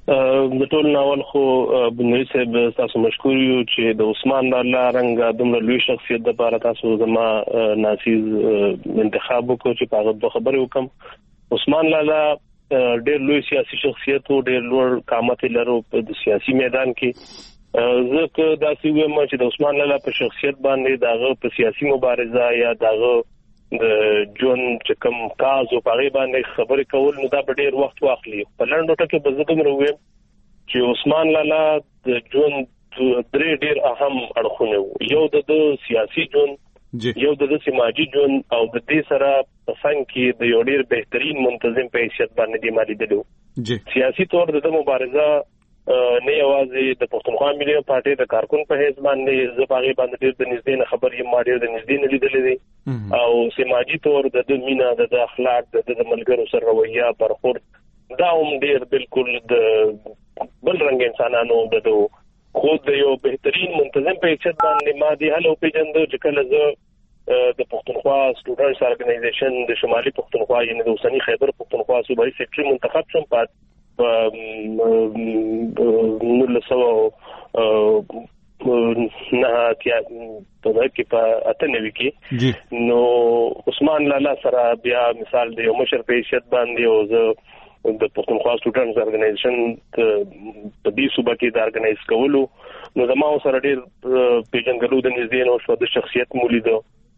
د ټول ناول خو بنوي صاحب تاسو مشکور یو چې د عثمان الله رنګ دومره لوی شخصیت د لپاره تاسو زما ناسیز انتخاب وکړو چې په هغه خبرې وکم. عثمان الله ډېر لوی سیاسي شخصیت او ډېر لوړ قامت لرو په سیاسي میدان کې. زه دا سی وایم چې د عثمان الله په شخصیت باندې داغه په سیاسي مبارزه یا داغه د جون چې کوم کاز او پاره باندې خبرې کول نو دا ډېر وخت واخلي. په لنډو ټکو به زه دومره وایم چې عثمان الله د جون درې ډېر اهم اړخونه وو. یو د سیاسي جون، یو د سماجی جون او د دې سره په څنګه کې د یو ډېر بهترین منتظم په حیثیت باندې دی مالي دلو. سیاسي تور د مبارزه نه یوازې د پښتونخوا ملي پارټي د کارکون په حیث باندې زباغي باندې ډېر د نږدې خبرې یې ما ډېر د نږدې نه لیدلې دي او سماجی تور د مینا د اخلاق د ملګرو سره رویه برخورد دا هم ډېر بالکل د بل رنګ انسانانو د خود یو بهترین منتظم په حیثیت باندې ما دی هلو پیجندو چې کله زه د پښتونخوا سټوډنټس ارګنایزیشن د شمالي پښتونخوا یعنی د اوسنی خیبر پښتونخوا صوبایي سیکټري منتخب شوم په نو سو نه کیا په کې په اتنوي کې نو عثمان لالا سره بیا مثال د یو مشر په حیثیت باندې او زه د پښتونخوا سټوډنټس ارګنایزیشن په دې صوبه کې د ارګنایز کولو نو زما سره ډیر پیژنګلو د نږدې نو شو د شخصیت مولید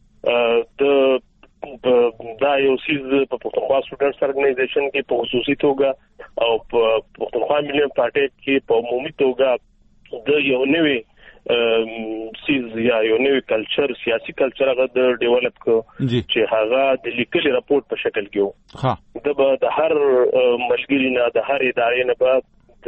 د دا یو سیز په پښتونخوا سټوډنټس ارګنایزیشن کې په خصوصي توګه او په پښتونخوا ملي پارټي کې په عمومي توګه د یو نوې سیز یا یو نوې کلچر سیاسي کلچر هغه د ډیولپ کو چې هغه د لیکلي راپورټ په شکل کې وو د به د هر ملګری نه د هر ادارې نه به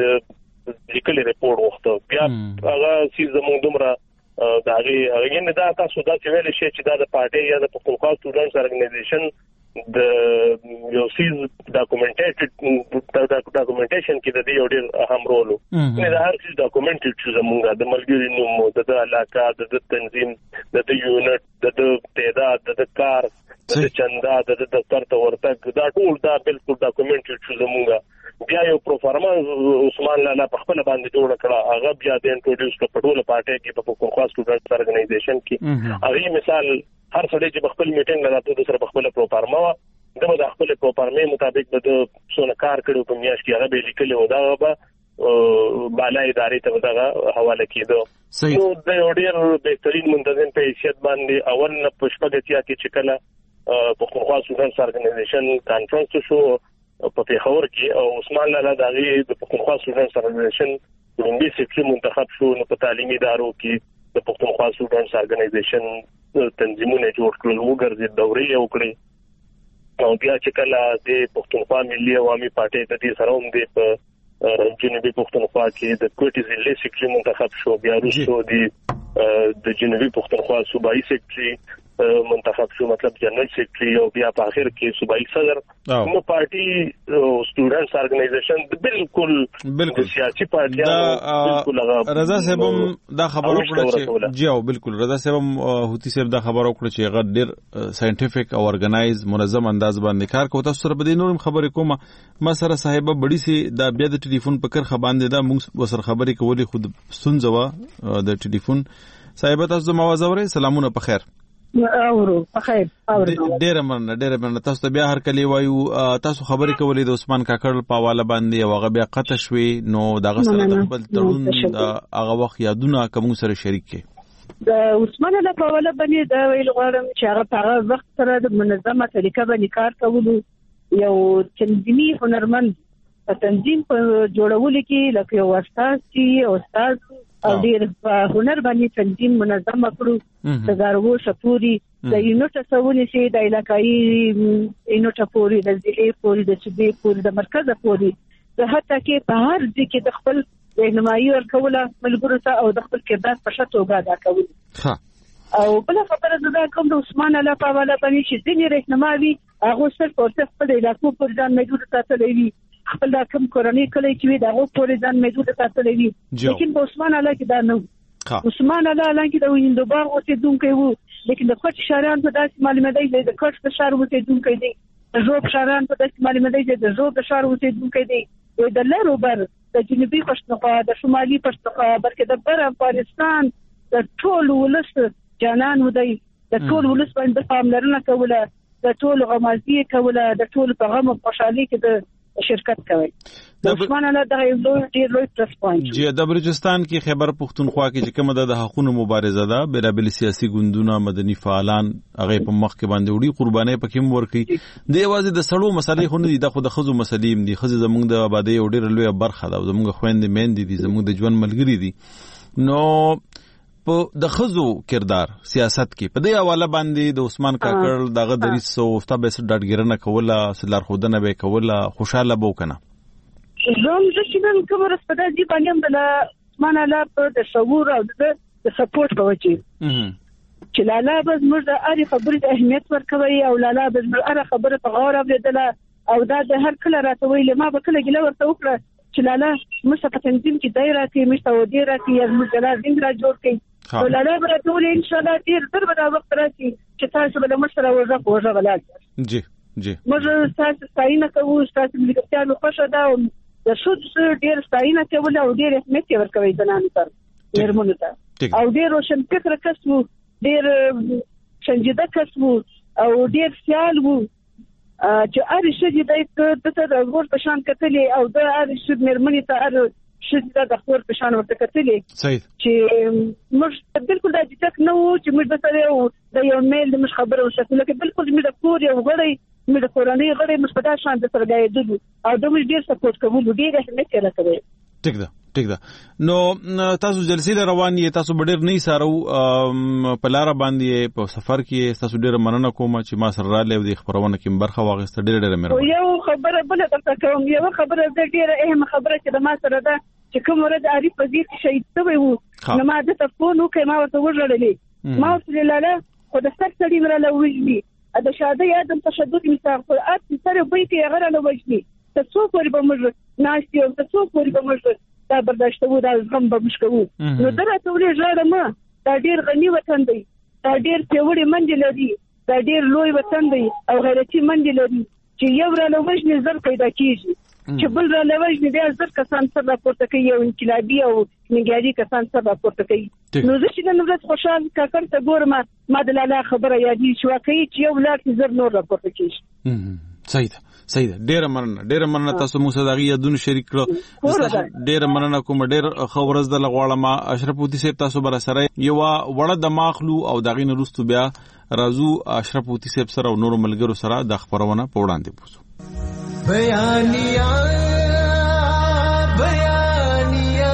د لیکلي راپورټ وخته بیا هغه سیز زموږ دومره دا هغه نه دا تاسو دا چې ویل شي چې دا د پارټي یا د پښتونخوا سټوډنټس ارګنایزیشن د یو سیز ډاکومنټیټ ډاکومنټیشن کې د دې یو ډېر اهم رول نه د هر څه ډاکومنټیټ چې زموږ د ملګری نوم د علاقه د تنظیم د یونټ د تعداد د کار د چندا د دفتر ته ورتګ دا ټول دا بالکل ډاکومنټیټ چې زموږ بیا یو پروفارما عثمان لالا په خپل باندې جوړ کړه هغه بیا د انټروډیوس په ټول پارټي کې په پښتونخوا سټوډنټس ارګنایزیشن کې هغه مثال هر څړي چې خپل میټینګ لراته د سره خپل پروفارما دغه د خپل پروفارمې مطابق د څونه کار کړو په میاش کې هغه به لیکل و دا به بالا ادارې ته دغه حواله کېدو نو د یو ډېر بهترین منتظم په حیثیت باندې اول نه پښپګتیا کې چې کله پښتونخوا سټوډنټس ارګنایزیشن کانفرنس شو په پیښور کې او عثمان لالا دغه د پښتونخوا سټوډنټس ارګنایزیشن لومړی سیکرټری منتخب شو نو په تعلیمي ادارو کې د پښتونخوا سټوډنټس ارګنایزیشن تنظیمونه جوړ کړل وګرځي دورې وکړي او بیا چې کله د پښتونخوا ملي عوامي پارټي ته دې سره هم د جنوبي پښتونخوا کې د کوټي ضلع سیکرټری منتخب شو بیا وروسته د جنوبي پښتونخوا صوبایي سیکرټری منتخب شو مطلب جنرال سیکرټری او بیا په اخر کې صوبایي صدر نو پارټي سټوډنټس ارګنایزیشن بالکل بالکل سیاسي پارټي بالکل رضا صاحب دا خبرو کړه چې جی او بالکل رضا صاحب هوتی صاحب دا خبرو کړه چې هغه ډیر ساينټیفیک او ارګنایز منظم انداز باندې کار کوي تاسو سره به نورم خبرې کوم ما سره صاحب بډی سي دا بیا د ټلیفون په کر خباندې دا موږ وسر خبرې کولې خود سنځوا د ټلیفون صاحب تاسو ما وزوري سلامونه په خیر اورو په خیر اورو ډېر مننه ډېر مننه تاسو ته بیا هر کلی وایو تاسو خبرې کولې د عثمان کاکړ په حواله باندې او هغه بیا قطع شوي نو دغه سره د خپل تړون هغه وخت یادونه کوم سره شریک کړي د عثمان له په حواله باندې دا ویل غواړم چې هغه په هغه وخت سره د منظمه طریقه باندې کار کولو یو تنظیمي هنرمند په تنظیم په جوړولو کې لکه یو استاد چې او استاد او ډیر هنر باندې تنظیم منظم کړو د غارو شپوري د یونټ څونې شي د علاقائی یونټ پوري د ضلع پوري د صوبې پوري د مرکز پوري د حتی کې په هر ځکه د خپل رهنمایي ورکوله ملګرو ته او د خپل کردار په شته توګه ادا کول او بل خبره زده کوم د عثمان الله په حواله باندې چې ځینې رهنمایي هغه صرف او صرف په علاقو پر ځان محدود ساتلې وي خپل دا کوم کورنۍ کله چې وي دا غو پورې ځان محدود ساتلې وي لیکن په عثمان الله کې دا نه عثمان الله الله کې د ویندوبار اوسېدونکو وو لیکن د کوټ شهران په داسې معلومات دی د کوټ په شهر اوسېدونکو دی د زوب شهران په داسې معلومات دی د زوب شهر اوسېدونکو دی او د لارو بر د جنوبي پښتونخوا د شمالي پښتونخوا بلکې د بر افغانستان د ټول ولس جانان ودی د ټول ولس باندې پاملرنه کوله د ټول غمازي کوله د ټول په غم او خوشحالي کې د شرکت کوي د عثمان الله دغه یو ډیر لوی پلس پوینټ چې د بلوچستان کې خیبر پختونخوا کې چې کومه د حقوقو مبارزه ده بلابل سیاسي ګوندونه مدني فعالان هغه په مخ کې باندې وړي قرباني پکې ورکړي د یوازې د سړو مسلې خو نه دي د خو د خزو مسلې دي خزه زموږ د آبادی یو ډیر لوی برخه ده زموږ خويندې مېندې دي زموږ د ژوند ملګری دي نو په د خزو کردار سیاست کې په دې حواله باندې د عثمان کاکړ دغه دریس او فتابه سره ډاډګرنه کوله سلار خودنه به کوله خوشاله بو کنه زم چې نن کوم رسپدا دي باندې د عثمان الله په د شعور او د سپورټ په وجه چې لالا بز موږ د اړ خبرې د اهمیت ورکوي او لالا بز موږ اړ خبره په غور اوریدله او دا د هر کله راته ویل ما به کله ګله ورته وکړه چې لالا موږ په تنظیم کې دایره کې موږ ته ودی راځي یا موږ لا زین را جوړ کړي او لالا به ټول ان شاء الله ډیر تر به دا وخت راځي چې تاسو به موږ سره ورځه کوژه ولاړ جی جی موږ تاسو ستاینه کوو تاسو ملګرتیا نو خوښه ده د شود ډیر ستاینه کوي او ډیر اهمیت ورکوي زنانو ته هرمونو ته او ډیر روشن فکر کس وو ډیر شنجیده کس وو او ډیر سیال وو چې ار شې د ته د ور په شان کتلې او د ار شې مرمنې ته ار شې د خپل په شان ورته کتلې صحیح چې موږ بالکل د دې تک نو چې موږ د سره د یو میل د مش خبره وشته لکه بالکل موږ د کور یو غړی موږ د کورنۍ غړي موږ په دا شان د سره غاېدو او د موږ ډیر سپورټ کوو ډیر اهمیت یې راکوي ټیک ده ټیک ده نو تاسو جلسې روان یې تاسو ډېر نه سارو په لار باندې په سفر کې تاسو ډېر مننه کوم چې ما سره رااله د خبرونه کې برخه واغسته ډېر ډېر مهرباني یو خبره بل درته کوم یو خبره ډېره اهمه خبره چې د ما سره ده چې کوم ورځ عارف وزیر شهید شوی وو نو ما د تفون وکړ ما ورته وژړلې ما ورته لاله خو د سر سړي مراله وژني د شاده یادم تشدد مستغفرات سره به کې غره له وژني ته څو پورې به موږ ناشتي او ته څو پورې به موږ دا برداشت وو دا غم به مشکو نو درته ولې ژړم ما دا ډیر غنی وطن دی دا ډیر پیوړی منډه لري دا ډیر لوی وطن دی او غیرتي منډه لري چې یو را لوښنی زر پیدا کیږي چې بل را لوښنی بیا زر کسان سره راپورته کوي یو انقلابي او نګاری کسان سره راپورته کوي نو زه چې نن ورځ خوشحال کاکر ته ګورم ما د لاله خبره یادې شو کوي چې یو لاک زر نور راپورته کیږي صحیح ده صحیح ده ډیره مننه ډیره مننه تاسو مو سره دغه یادونه شریک کړو ډیره مننه کوم ډیر خبرز د لغواړم اشرف وتی صاحب تاسو بر سره یو وړه د ماخلو او دغه نرستو بیا رازو اشرف وتی صاحب سره او نور ملګرو سره د خبرونه په وړاندې پوسو بیانیا بیانیا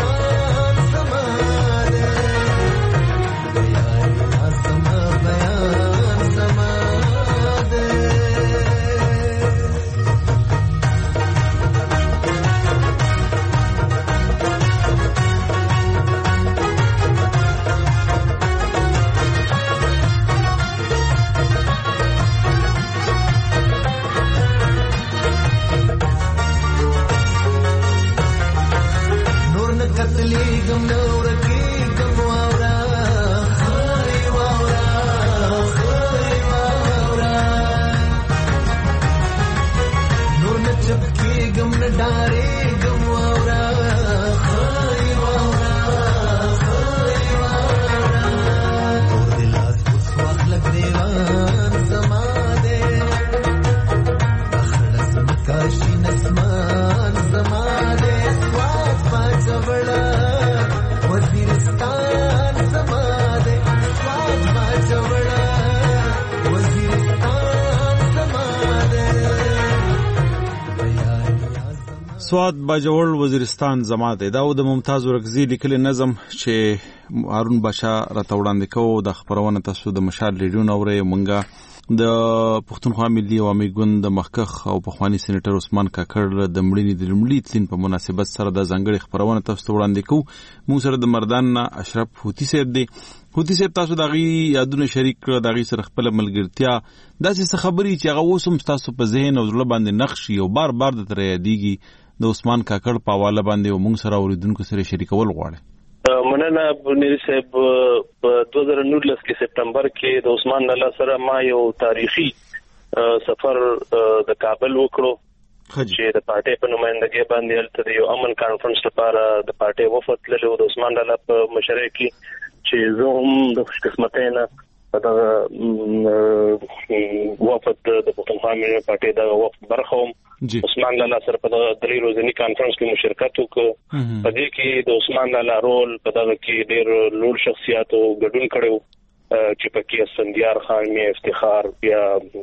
بیان سواد باجوړ وزیرستان زما دی. دا د ممتاز ورکزي لیکلي نظم چې هارون باشا راته وړاندې کوو د خپرونه تاسو د مشال ریډیو اورئ. مونږه د پښتونخوا ملي عوامي ګوند د مخکخ او پخوانی سېنیټر عثمان کاکړ د مړینې د لومړي تلین په مناسبت سره د ځانګړي خپرونه تاسو ته وړاندې کوو. مونږ سره د مردان اشرف هوتی صاحب دی. هوتی صاحب تاسو د هغې یادونه شریک کړه، د هغې سره خپله ملګرتیا، داسې څه خبرې چې هغه اوس هم ستاسو په ذهن او زړه باندې نقش شي او بار بار درته یادېږي د عثمان کاکړ په حواله باندې او موږ سره اورېدونکو سره شریکول غواړئ. مننه بنيري صاحب. په دوه زره نولس کې سپټمبر کې د عثمان لالا سره ما یو تاریخي سفر د کابل وکړو چې د پارټي په نمائندګۍ باندې هلته یو امن کانفرنس لپاره د پارټي وفد تللی و د عثمان لالا په مشرۍ کې، چې زه هم د خوشقسمتۍ نه په دغه وفد د پښتونخوا ملي پارټي دغه وفد برخه وم. عثمان لالا سره په دغه درې ورځني کانفرنس کې مشرکت وکړ. په دې کې د عثمان لالا رول په دغه کې ډېر لوړ شخصیاتو ګډون کړی و، چې پکې اسفندیار خان، میا افتخار، بیا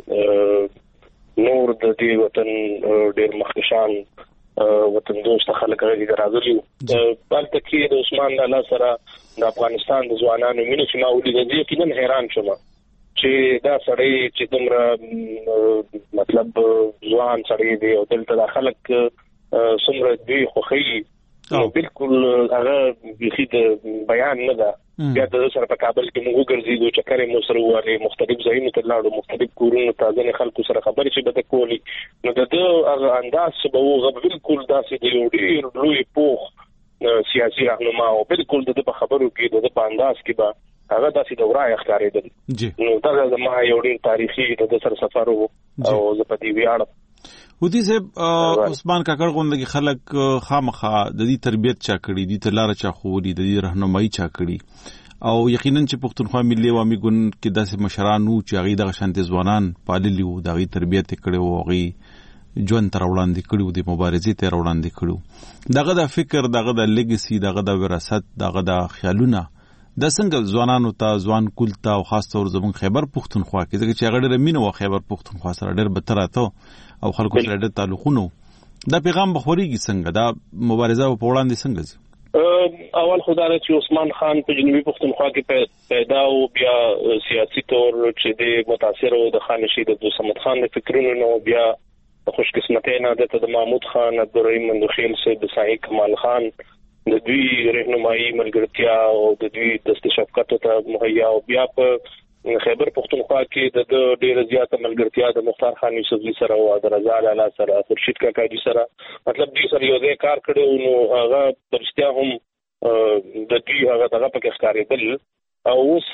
نور د دې وطن ډېر مخکشان وطن دوست خلک راغلي وو. هلته کې د عثمان لالا سره د افغانستان د ځوانانو مینه چې ما ولیده، زه یقینا حیران شوم چې دا سړی چې دومره مطلب ځوان سړی دی او دلته دا خلک څومره دوی خوښوي، نو بالکل هغه بیخي د بیان نه ده. بیا د سره په کابل کې موږ وګرځېدو، چکرې مو سره ووهلې، مختلف ځایونو ته لاړو، مختلف کورونو ته ځینې خلکو سره خبرې چې به ده کولې، نو د ده هغه انداز چې به و هغه بالکل داسې د یو ډېر لوی پوخ سیاسي رهنما او بالکل د ده په خبرو کې د ده په انداز کې به هغه داسې د ورایه ښکارېدل. نو دغه زما یو ډېر تاریخي د ده سره سفر و او زه په دې ویاړم. هوتی صاحب، عثمان کاکړ غوندې خلک خامخا د دې تربیت چا کړي، دې ته لاره چا ښوولي، د دې رهنمایي چا کړي، او یقینا چې پښتونخوا ملي عوامي ګوند کې داسې مشران وو چې هغوی دغه شانتې ځوانان پاللي وو، د هغوی تربیت یې کړی وو، هغوی ژوند ته راوړاندې کړي وو، د مبارزې ته یې راوړاندې کړي وو. دغه د فکر، دغه د لیګسي، دغه د وراثت، دغه د خیالونه دا څنګه ځوانانو ته، ځوان کول ته، او خاص طور زموږ خیبر پښتونخوا کې، ځکه چې هغه ډېره مینه وه خیبر پښتونخوا سره، ډېر به ته راته او خلکو سره ډېر تعلقونه وو، دا پیغام به خورېږي څنګه؟ دا مبارزه به په وړاندې څنګه ځي؟ اول خو دا چې عثمان خان په جنوبي پښتونخوا کې پیدا و، بیا سیاسي طور چې د متاثر و د خان شهید عبدالصمد خان د فکرونو نه، بیا د خوشقسمتۍ نه دلته د محمود خان، عبدالرحیم مندوخیل صاحب، د ساحي کمال خان د دوی رهنمایي، ملګرتیا او د دوی دست شفقتو ته مهیا، او بیا په خیبر پښتونخوا کې د ډېره زیاته ملګرتیا د مختار خان یوسفزي سره او د رضا لالا سره، خورشید کاکاجي سره، مطلب دوی سره یو ځای کار کړی و، نو هغه په رښتیا هم د دوی هغه دغه پکې ښکارېدل. او اوس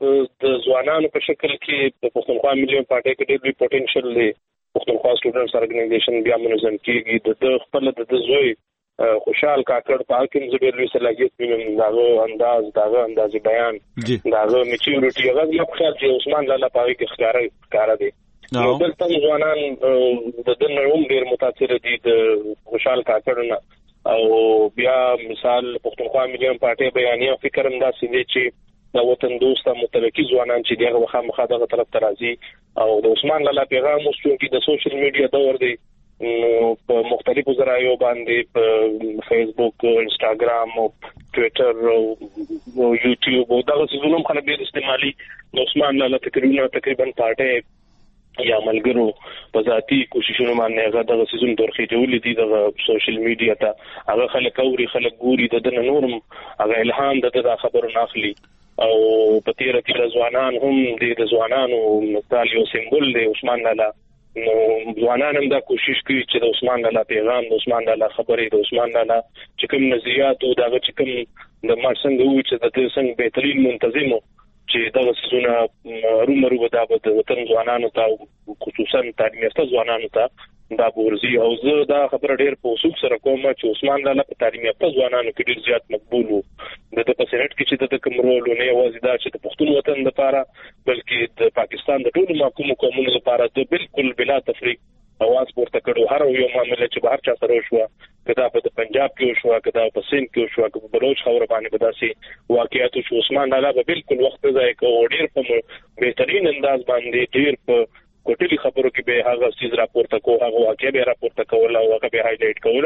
د ځوانانو په شکل کې د پښتونخوا ملي پارټۍ کې ډېر لوی پوټینشل دی. پښتونخوا سټوډنټس ارګنایزیشن بیا منظم کېږي، د ده خپله د ده زوی خوشحال کاکړ په هغه کې زه ډېر لوی صلاحیت وینم، د هغه انداز، د هغه اندازې بیان، د هغه میچیورټي، هغه زما په خیال چې عثمان لالا په هغې کې ښکاره ښکاره دی. نو دلته هم ځوانان د ده نه هم ډېر متاثره دي د خوشحال کاکړ نه. او بیا مثال پښتونخوا ملي پارټۍ بیانیه فکر هم داسې دی چې د وطن دوسته متلقي ځوانان چې دغه خامخا دغه طرف ته راځي، او د عثمان لالا پیغام اوس چونکې د سوشل میډیا دور دی، نو په مختلفو ذرایعو باندې په فیسبوک، انسټاګرام او ټویټر او یوټیوب او دغه څیزونه هم خلک ډېر استعمالي. د عثمان لالا فکرونه تقریبا پارټۍ یا ملګرو په ذاتي کوششونو باندې هغه دغه څیزونه درخېجولي دي دغه سوشل میډیا ته، هغه خلک اوري، خلک ګوري، د ده نه نور هم هغه الهام د ده دا خبرو نه اخلي. او په تېره تېره ځوانان هم دی، د ځوانانو مثال یو سمبول دی عثمان لالا. نو ځوانان هم دا کوشش کوي چې د عثمان لالا پیغام، د عثمان لالا خبرې، د عثمان لالا چې کوم نظریات او دغه چې کوم د مار څنګه وي چې د ده څنګه بهترین منتظم و چې دغه څیزونه هرومرو به دا به د وطن ځوانانو ته، خصوصا تعلیم یافته ځوانانو ته دا بورځي. او زه دا خبره ډېر په وثوق سره کوم چې عثمان لالا په تعلیم یافته ځوانانو کې ډېر زیات مقبول و. د ده په سینټ کې چې د ده کوم رول و، نه یوازې دا چې د پښتون وطن لپاره بلکې د پاکستان د ټولو محکومو قومونو لپاره د بالکل بلا تفریق اواز پورته کړو. هر یو معامله چې بهر چا سره وشوه، که دا په پنجاب کې وشوه، که دا په سند کې وشوه، که په بلوچ خاوره باندې به داسې واقعیات وشو، عثمان لالا به بالکل وخت نه ضایع کوو، ډېر په بهترین انداز باندې، ډېر په کوټلي خبرو کې به هغه چیز راپورته کوو، هغه واقعه به راپورته کوله او هغه به هایلایټ کوله.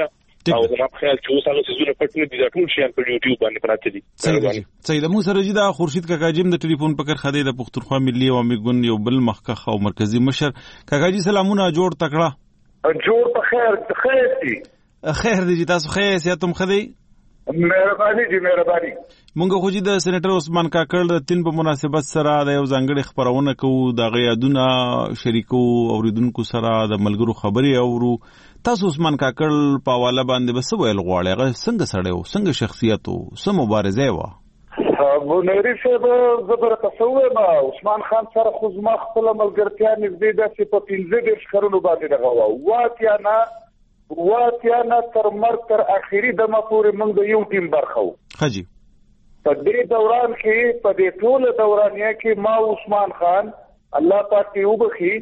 او زما په خیال چې اوس هغه څه پټ نه دي دا ټول شیان په یوټیوب باندې پراته دي. صحیح صحیح. د مو سره جدا خورشید کاکا جیم د ټلیفون پکړ خدای د پښتونخوا ملي عوامي ګوند یو بل مخکخ او مرکزی مشر. کاکا جی سلامونه، جوړ تکړه. جوړ په خیر خیر دي. خیر دي تاسو خیر سیاتم خدای. مهرباني دي مهرباني. مونږ خو چې د سېنیټر عثمان کاکړ د تین په مناسبت سره د یو ځانګړي خبرونه کوو، د غیادونه شریکو اوریدونکو سره د ملګرو خبرې اورو. تاسو عثمان کاکړ په حواله باندې بس ویل غواړئ، هغه څنګه سړی و، څنګه شخصیت و، څه مبارزه وه؟ بونیری صاحب زه به درته ووایم عثمان خان سره خو زما خپله ملګرتیا نږدې داسې په پنځه دېرش کلونو باندې دغه وه، اووه اتیا نه اووه اتیا نه تر مرګ تر اخري دمه پورې موږ د یو ټیم برخه وو. ښه جي. په دې دوران کې په دې ټوله دورانیه کې ما عثمان خان الله پاک دې وبخي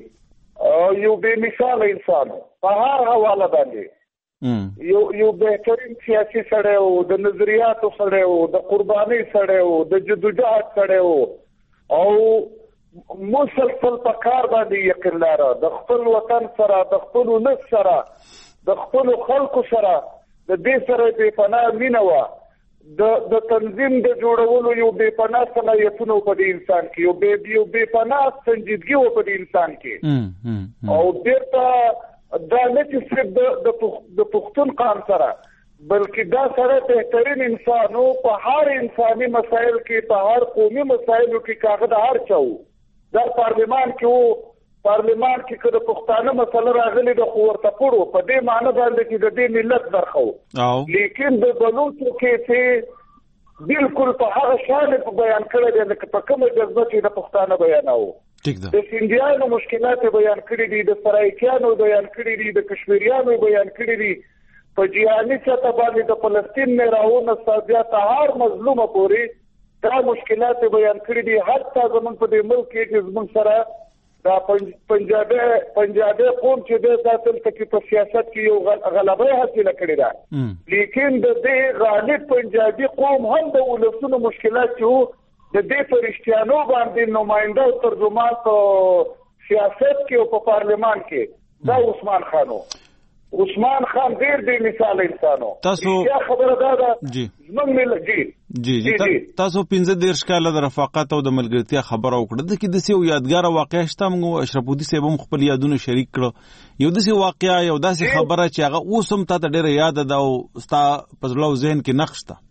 یو بے مثال انسان په هر حواله باندې یو یو بهترین سیاسي سړی و، د نظریاتو سړی و، د قربانۍ سړی و، د جدوجہد سړی و او مسلسل په کار باندې یقین لاره، د خپل وطن سره، د خپل ولس سره، د خپل خلکو سره د دې سره بې پناه مینه وه. د د تنظیم د جوړولو یو بې پناه صلاحیتونه په دې انسان کې، یو بې یو بې پناه سنجیدګي و په دې انسان کې. او بیرته دا نه چې صرف د پښتون قام سره بلکې دا سره بهترین انسان و په هر انساني مسایل کې، په هر قومي مسایلو کې کاغه د هر چا و. دا پارلمان کې و، پارلمان کې که د پښتانه مسله راغلې ده خو ورته پړو په دې معنی باندې چې د دې ملت برخه و، لیکن د بلوچو کې چې بالکل په هغه شان بیان کړی دی لکه په کومه جذبه چې د پښتانه بیانوو. د سیندیانو مشکلات بیان کړي دي، د سرایکیانو بیان کړي دي، د کشمیریانو بیان کړي دي، په جهاني سطح باندې د فلسطین نه راونه سازیا ته هر مظلومه پورې دا مشکلات بیان کړي دي. حتی زمونږ په دې ملک کې چې زمونږ سره دا پنجابي پنجابي قوم چې د داسل کې په سیاست کې یو غلبه حاصله کړې ده، لیکن د دې غالب پنجابي قوم هم د ولسونو مشکلات چې د دې فرشتيانو باندې نماینده او ترجمان په سیاست کې او په پارلمان کې دا عثمان خانو. عثمان خان ډېر دې مثال انسانو. تاسو خبره ده ده جی زمونږ مل جی جی جی تاسو پنځه دیرش کاله د رفاقت او د ملګرتیا خبره وکړه. د کې د سیو یادګار واقعیا شته، موږ اشرف الدین صاحب هم خپل یادونه شریک کړو. یو د سی واقعیا یو داسې خبره چې هغه اوس هم تاسو ډېر یاد ده او ستا په زړه او ذهن کې نقش ده.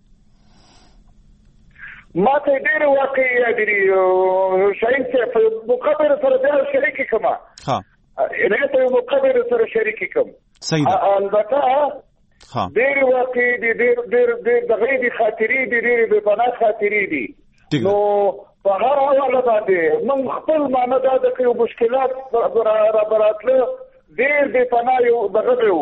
ما ته ډېر واقعي یاد دي شاهین صاحب، په مقابل سره بیا شریک کما ها نه ته مقابل سره شریک کم. صحیح ده. البته ها ډېر واقعي دي، ډېر ډېر ډېر د غیبي خاطرې دي، ډېر بې پناه خاطرې دي. نو په هر حواله باندې موږ خپل معنی دا د یو مشکلات را براتله ډېر بې پناه یو دغه دی.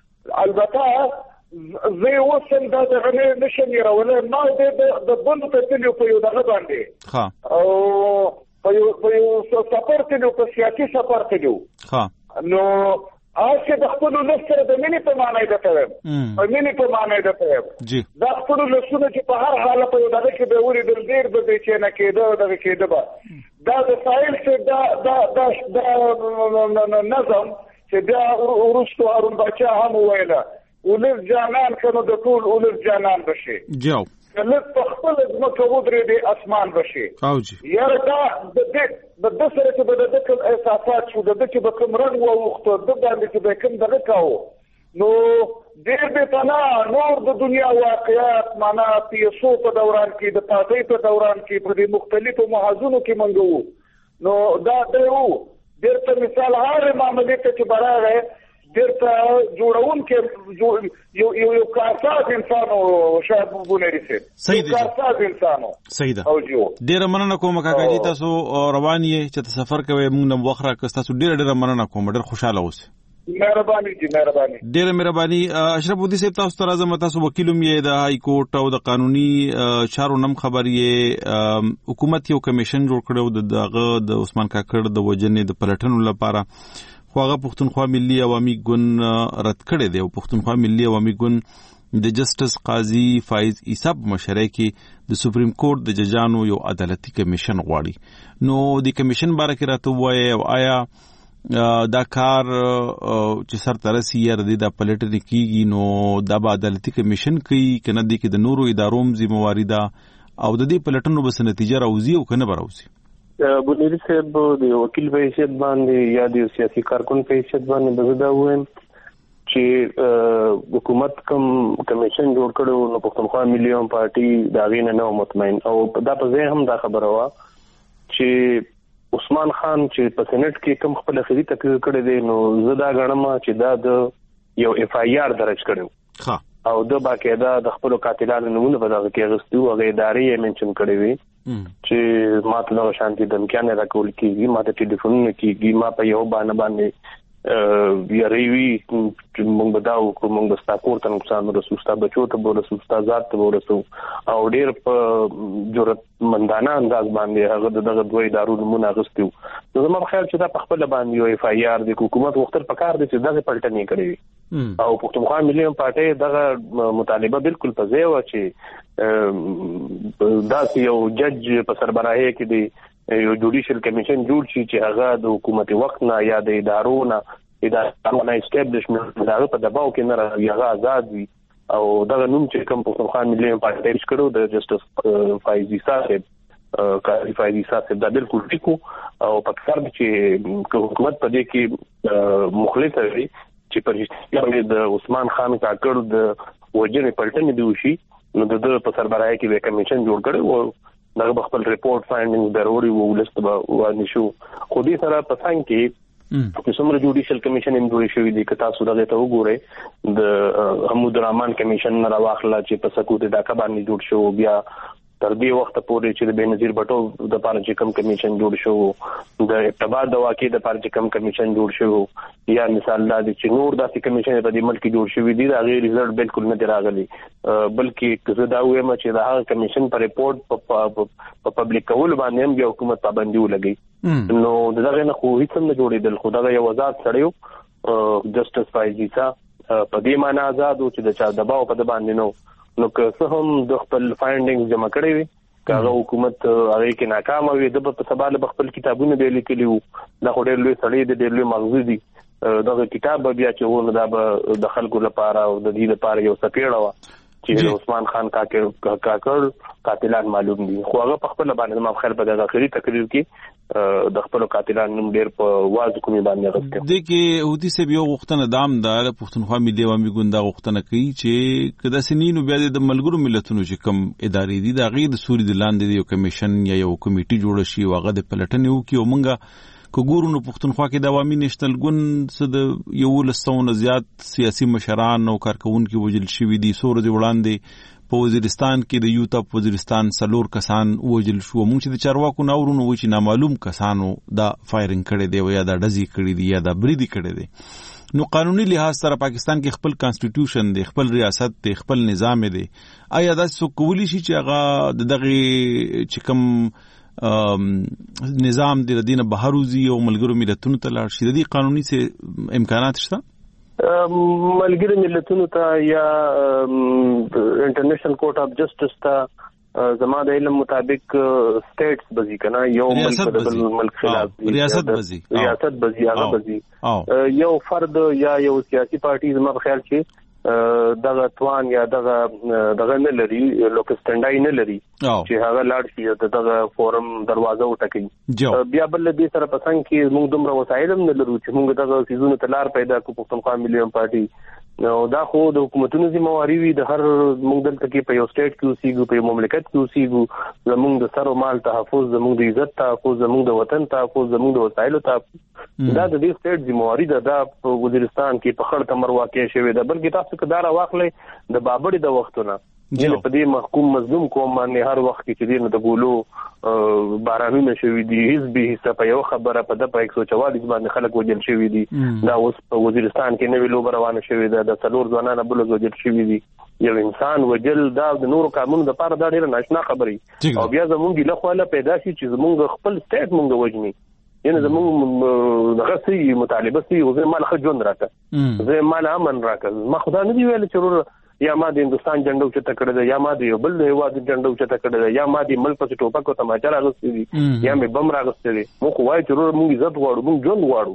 البته زه اوس هم دا دغه نشم یېرولی، ما د بل ته تللي په یو دغه باندې او په یو سفر تللي، په سیاسي سفر تللي. نو هغه د خپل ولس سره د مینې په معنی درته وایم، په مینې په معنی درته وایم. دا خپل ولسونه چې په هر حاله په یو دغه کې به ولیدل ډېر به بېچینه کېده او دغه کېده به. دا د ساحل چې دا دا دا نظم چې بیا وروستو هارون باچا هم وویله ولس جانان که نو د ټول ولس جانان به شي، لږ په خپله ځمکه ودرېدې اسمان به شي. یاره دا د دې د ده سره چې به د ده کوم احساسات شو، د ده چې به کوم رنګ واوښتو، د ده باندې چې به کوم دغه کوو، نو ډېر بې پناه نور د دنیا واقعات معنا پیسو په دوران کې، د پارټۍ په دوران کې، په دې مختلفو محاذونو کې موږ وو. نو دا دی و بیرته مثال هر معاملې ته چې به راغی بیرته جوړونکی یو یو کارساز انسان و شاید بونیری صاحب. صحیح دی. کارساز انسان و. صحیح ده. ډېره مننه کوم کاکا جي، تاسو روان یې چې سفر کوئ، موږ نن وخت راکړ، تاسو ډېره ډېره مننه کوم، ډېر خوشاله اوسئ. مهرباني جی مهرباني ډېره مهرباني. اشرف الدین صاحب تاسو ته راځم، تاسو وکیل هم یې د های کورټ او د قانوني چارو نم خبر یې. حکومت یو کمیشن جوړ کړو د دغه د عثمان کاکړ د وجنې د پلټنو لپاره، خو هغه پښتونخوا ملي عوامي ګوند رد کړی دی او پښتونخوا ملي عوامي ګوند د جسټس قاضي فایز عیسی په مشرۍ کې د سپریم کورټ د ججانو یو عدالتي کمیشن غواړي. نو د کمیشن باره کې راته ووایئ او آیا دا کار چې سر ترسي یا د د پلیټنی کیږي نو د عدالتي کمیشن کوي کنه د کې د نورو ادارو ذمہواری ده او د دې پلیټنو بس نتیجه راوځي او کنه براوځي. بنيري صاحب د وکیل په حیثیت باندې یا د سیاسي کارکون په حیثیت باندې بزدا وایم چې حکومت کوم کمیشن جوړ کړو نو پښتونخوا ملي پارټي دا غینه نه مطمئن او دا په ځای هم دا خبره وا چې عثمان خان چې په سېنات کې کوم خپل خري تقریر کړی دی نو زدا غنم چې دا د یو اف آی آر درج کړو ها او د باقاعده د خپل قاتلانو نمونه په دغه کې غستو او ادارې یې منشن کړی وي چې ماته نو شانتي دمکانه راکول کیږي ماته ټلیفون کیږي ما په یو باندې باندې یا ریوی موږ بداو کوم موږ ستا کور ته نقصان ورسو ستا بچو ته ورسو ستا ذات ته ورسو او ډیر په جرأت مندانه انداز باندې هغه دغه دوی دارو نمونه غستو نو زما په خیال چې دا په خپل باندې یو اف آی آر د حکومت وختر پکار دي چې دغه پلټنې کړي او پښتونخوا ملي پارټي دغه مطالبه بالکل په ځای و چې دا یو جج په سربراهي کې دی یو جوډیشل کمیشن جوړ شي چې هغه د حکومت وخت نه یا د ادارو نه ادارو نه اسټابلیشمنت دغه په دباو کې نه راځي هغه آزاد وي او دغه نوم چې کوم پښتونخوا ملي پارټي کړو د جسټس فایزي صاحب کاری فایزي صاحب دا بالکل ټیکو او پکار چې حکومت په دې کې مخالف وي چې پر د عثمان خان کاکړ د وجنې پلټنې دی وشي نو د په سربراهي کې کمیشن جوړ کړو دغه خپل ریپورت فایندینګز ضروري وو لست به وانه شو خو دې سره په څنګه کې چې څومره جوډیشل کمیشن هم جوړ شوی دی کتا سودا ته وګوره د حمود الرحمن کمیشن نه راوخلا چې په سکوت د ډاکا باندې جوړ شو بیا تر دې وخت پورې چې د بنظیر بټو د پاره چې کم کمیشن جوړ شو د ابتباد د واقع د پاره چې کم کمیشن جوړ شو یا مثال دا چې نور داسې کمیشن په دې ملک جوړ شوی دی دا غیر ریزلټ بالکل نه راغلی بلکې زه دا وایم چې دا هغه کمیشن پر ریپورت په پبلک کول باندې هم د حکومت پابندي ولګي نو دغه نه خو هیڅ نه جوړېدل خو دا یو آزاد سړیو جسټس فایزي صاحب په دې معنی آزاد او چې د چا دباو په د باندې نو نو که څه هم د خپل فایندینګز جمع کړی وي کاغه حکومت هغه کې ناکام وي د په سبا له خپل کتابونه به لیکلي وو دا ډېر لوی سړی دی ډېر لوی مغزي دی دغه کتاب بیا چې ونه دا د خلکو لپاره او د دې لپاره یو سپېړه و چې عثمان خان کاکړ کاکړ قاتلان معلوم دي خو هغه په خپل باندې ما خیر په دغه اخري تقریر کې د خپل قاتلان نوم ډېر په واز کومي باندې غوښته د کې هوتی سه یو غوښتنه دام د پښتونخوا ملي عوامي ګوند غوښتنه کوي چې کله سنینو بیا د ملګرو ملتونو چې کم ادارې دي د غي د سوري د لاندې یو کمیشن یا یو کمیټي جوړ شي واغه د پلټنې وکي او مونږه کوګورو نو پښتونخوا کې د عوامي نشټل ګوند څه د یو لسونه زیات سیاسي مشران او کارکونکو وجل شوی دي سور دی وړاندې په وزیرستان کې د یوتا په وزیرستان سلور کسان وجل شو مونږ چې د چارواکو ناورونو و چې نامعلوم کسانو دا فایرینګ کړي دی یا دا ډزي کړي دی یا دا بریدي کړي دی نو قانوني لحاظ سره پاکستان کې خپل کانسټیټیوشن دی خپل ریاست دی خپل نظام دی آیا دا څه کولی شي چې هغه دغه چې کوم نظام د دینه بهروزی او ملګرو ملتونو ته لاړ شي د دې قانوني څه امکانات شته ملګرو ملتونو ته یا انټرنیشنل کورټ اف جسټس ته زما د علم مطابق سټیټس بزی کنه یو ملک د بل ملک خلاف ریاست بزی ریاست بزی هغه بزی یو فرد یا یو سیاسي پارټي زما په خیال کې دغه توان یا دغه دغه نه لري لوکس سټنډای نه لري چې هغه لاړ شي دغه فورم دروازه وټکي بیا بل دې سره پسند کې موږ دومره وسایل نه لرو چې موږ دغه سيزونه تلار پیدا کو پښتونخوا ملي پارټي نو دا خو د حکومتونو ذمہواری وي د هر موږ دلته کې په یو سټیټ کې اوسېږو په یو مملکت کې اوسېږو زموږ د سر او مال تحفظ زموږ د عزت تحفظ زموږ د وطن تحفظ زموږ د وسایلو تحفظ دا د دې سټیټ ذمہواری ده دا په وزیرستان کې په خړ تمر واقع شوی ده بلکې تاسو کدار واخلې د بابړې د وختونه چې په دې محکوم مظلوم قوم باندې هر وخت کې چې دې د ګولو بارانونه شوی دي حزبي حصہ په یو خبره په د په یک سو چوالیس باندې خلک وجل شوی دي دا اوس په وزیرستان کې نوې لوبه روانه شوی ده د څلور ځوانان بل وجل شوی دي یو انسان وجل دا د نورو قانون د پاره دا ډیره ناشنا خبري او بیا زمونږ له خواله پیدا شي چې زمونږ خپل سټیټ مونږ وجني یعنی زمونږ دغه سي مطالبه سي او زه مال خجون راکه زه مال امن راکه ما خدا نه دی ویل چې یا ما د هندستان جنډو چې تکړه ده یا ما د یو بل هیواد جنډو چې تکړه ده یا ما د ملک په ټوپک او تماچا راغستې دي یا مې بم راغستې دي مو خو وای چې مونږ عزت غواړو مونږ ژوند غواړو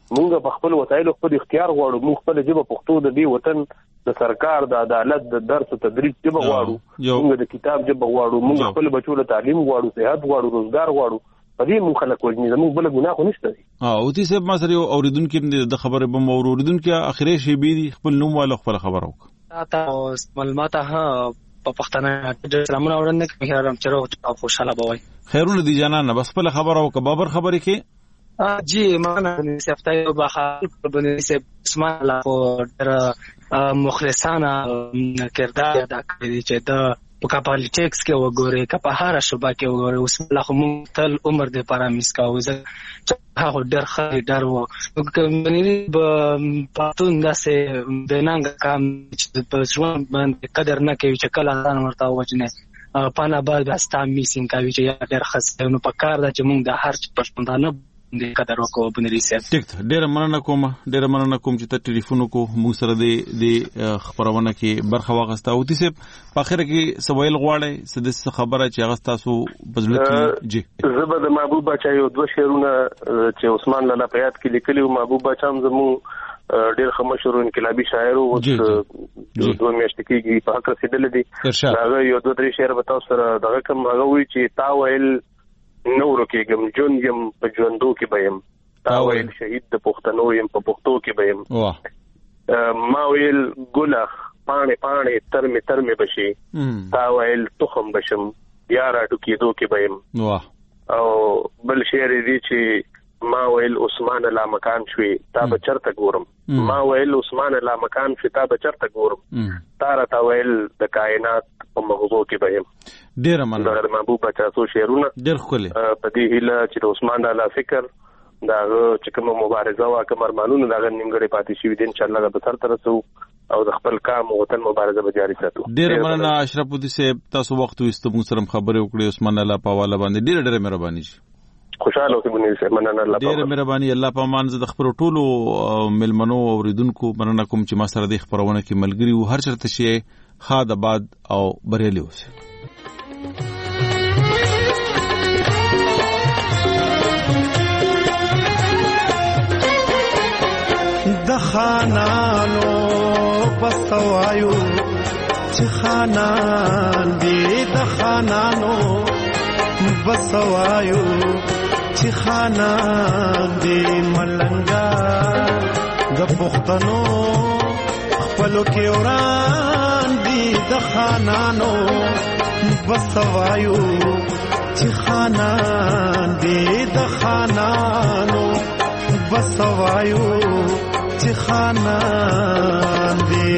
موږ په خپل وسایل خپل اختیار غواړو، موږ خپل ژبه پښتو د دې وطن د سرکار د عدالت د درس او تدریس ژبه غواړو، موږ د کتاب ژبه غواړو، موږ خپل بچو له تعلیم غواړو، صحت غواړو، روزګار غواړو. په دې موږ خلک وژني، زموږ بل ګناه خو نشته دی. او تی صاحب ما سره یو اوریدونکو د خبرې به مو اوریدونکو اخري شی بي خپل نوم والا خپل خبر وکړه. تاسو معلومات ها په پښتنه د سلامونه اورنه کې هرم چرو او خوشاله بوي. خیرونه دي جانانه، بس خپل خبر او کبابر خبرې کې جی معنا سفتای بخار بني سه اسمان لا در مخلصانه کردار ادا کوي چې د په پالیټکس کې وګوري که په هر شوبه کې وګوري اوس لا خو مونږ تل عمر دې پاره میس کاوه چې هغه ډېر خري ډېر وو کومني په پاتون داسې بننګ کام چې په ژوند باندې قدر نه کوي چې کله ځان ورته وجنه پانا بعد استا میسین کوي چې ډېر خسته نو په کار د چې مونږ د هر پښتون د قدر وکړو بنري سیف. ټیک ډېر مننه کوم ډېر مننه کوم چې ته ټلیفون کو موږ سره د د خبرونه کې برخه واغسته او تاسو په اخر کې سوال غواړئ سده خبره چې هغه تاسو بزله کې جی زبر د محبوب بچا یو دوه شعرونه چې عثمان لالا پیات کې لیکلي او محبوب بچا هم زمو ډېر خمشور انقلابي شاعر او دوه میاشتې کې په حق رسیدل دي. هغه یو دوه درې شعر به تاسو سره دغه کوم هغه وی چې تا ویل نورو کې ګم جون یم په ژوندو کې بیم، تا ویل شهید د پښتنو یم په پښتو کې بیم، ما ویل ګله پاڼې پاڼې تر می تر می بشي، تا ویل تخم بشم یا را ټوکېدو کې بیم. او بل شعر دی چې ما ویل عثمان لا مکان شوي تا به چرته ګورم، ما ویل عثمان لا مکان شوي تا به چرته ګورم، تا را تا ویل د کائنات په مغزو کې بیم. ډیر مننه د محبوب بچا سو شعرونه ډیر خولي په دې هیله چې د عثمان لالا فکر دا چې کوم مبارزه وا کوم ارمانونه دا نیمګړی پاتې شي دي ان شاء الله به تر ترسو او د خپل کام وطن مبارزه به جاری ساتو. ډیر مننه اشرف الدین صاحب، تاسو وخت وستو موږ سره خبرې وکړې عثمان لالا په حواله باندې ډیر ډیر مهرباني. خوشاله اوسئ بني صاحب، مننه الله ډیر مهرباني. الله په امان. زه د خبرو ټولو ملمنو او ریدونکو مننه کوم چې ما سره د خبرونه کې ملګری وو. هر چرته شي خاد آباد او بریالي اوسئ. د خانانو بسوایو چې خانان دی، د خانانو بسوایو چې خانان دی، ملنګا د پښتنو خپلو کې وران دی، د خانانو بسوایو چې خانان دی، د خانانو بسوایو چې خانان دی.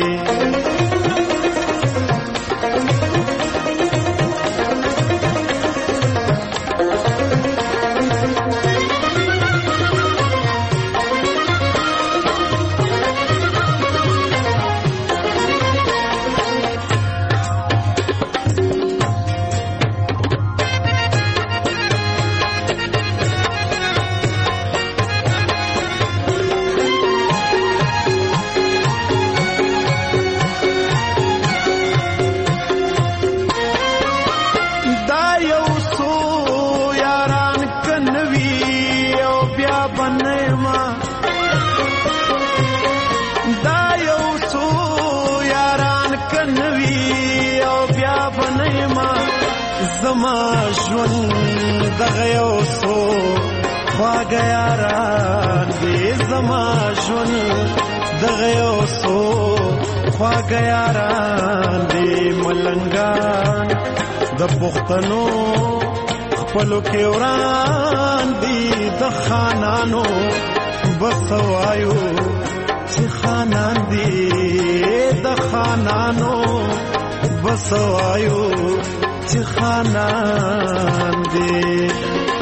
زما ژوند دغه یو څو خواږه یاران دي، زما ژوند دغه یو څو خواږه یاران دي، ملنګان د پښتنو خپلو کې وران دي، د خانانو بسوایو چې خانان دي، د خانانو بسوایو چې خانان دي.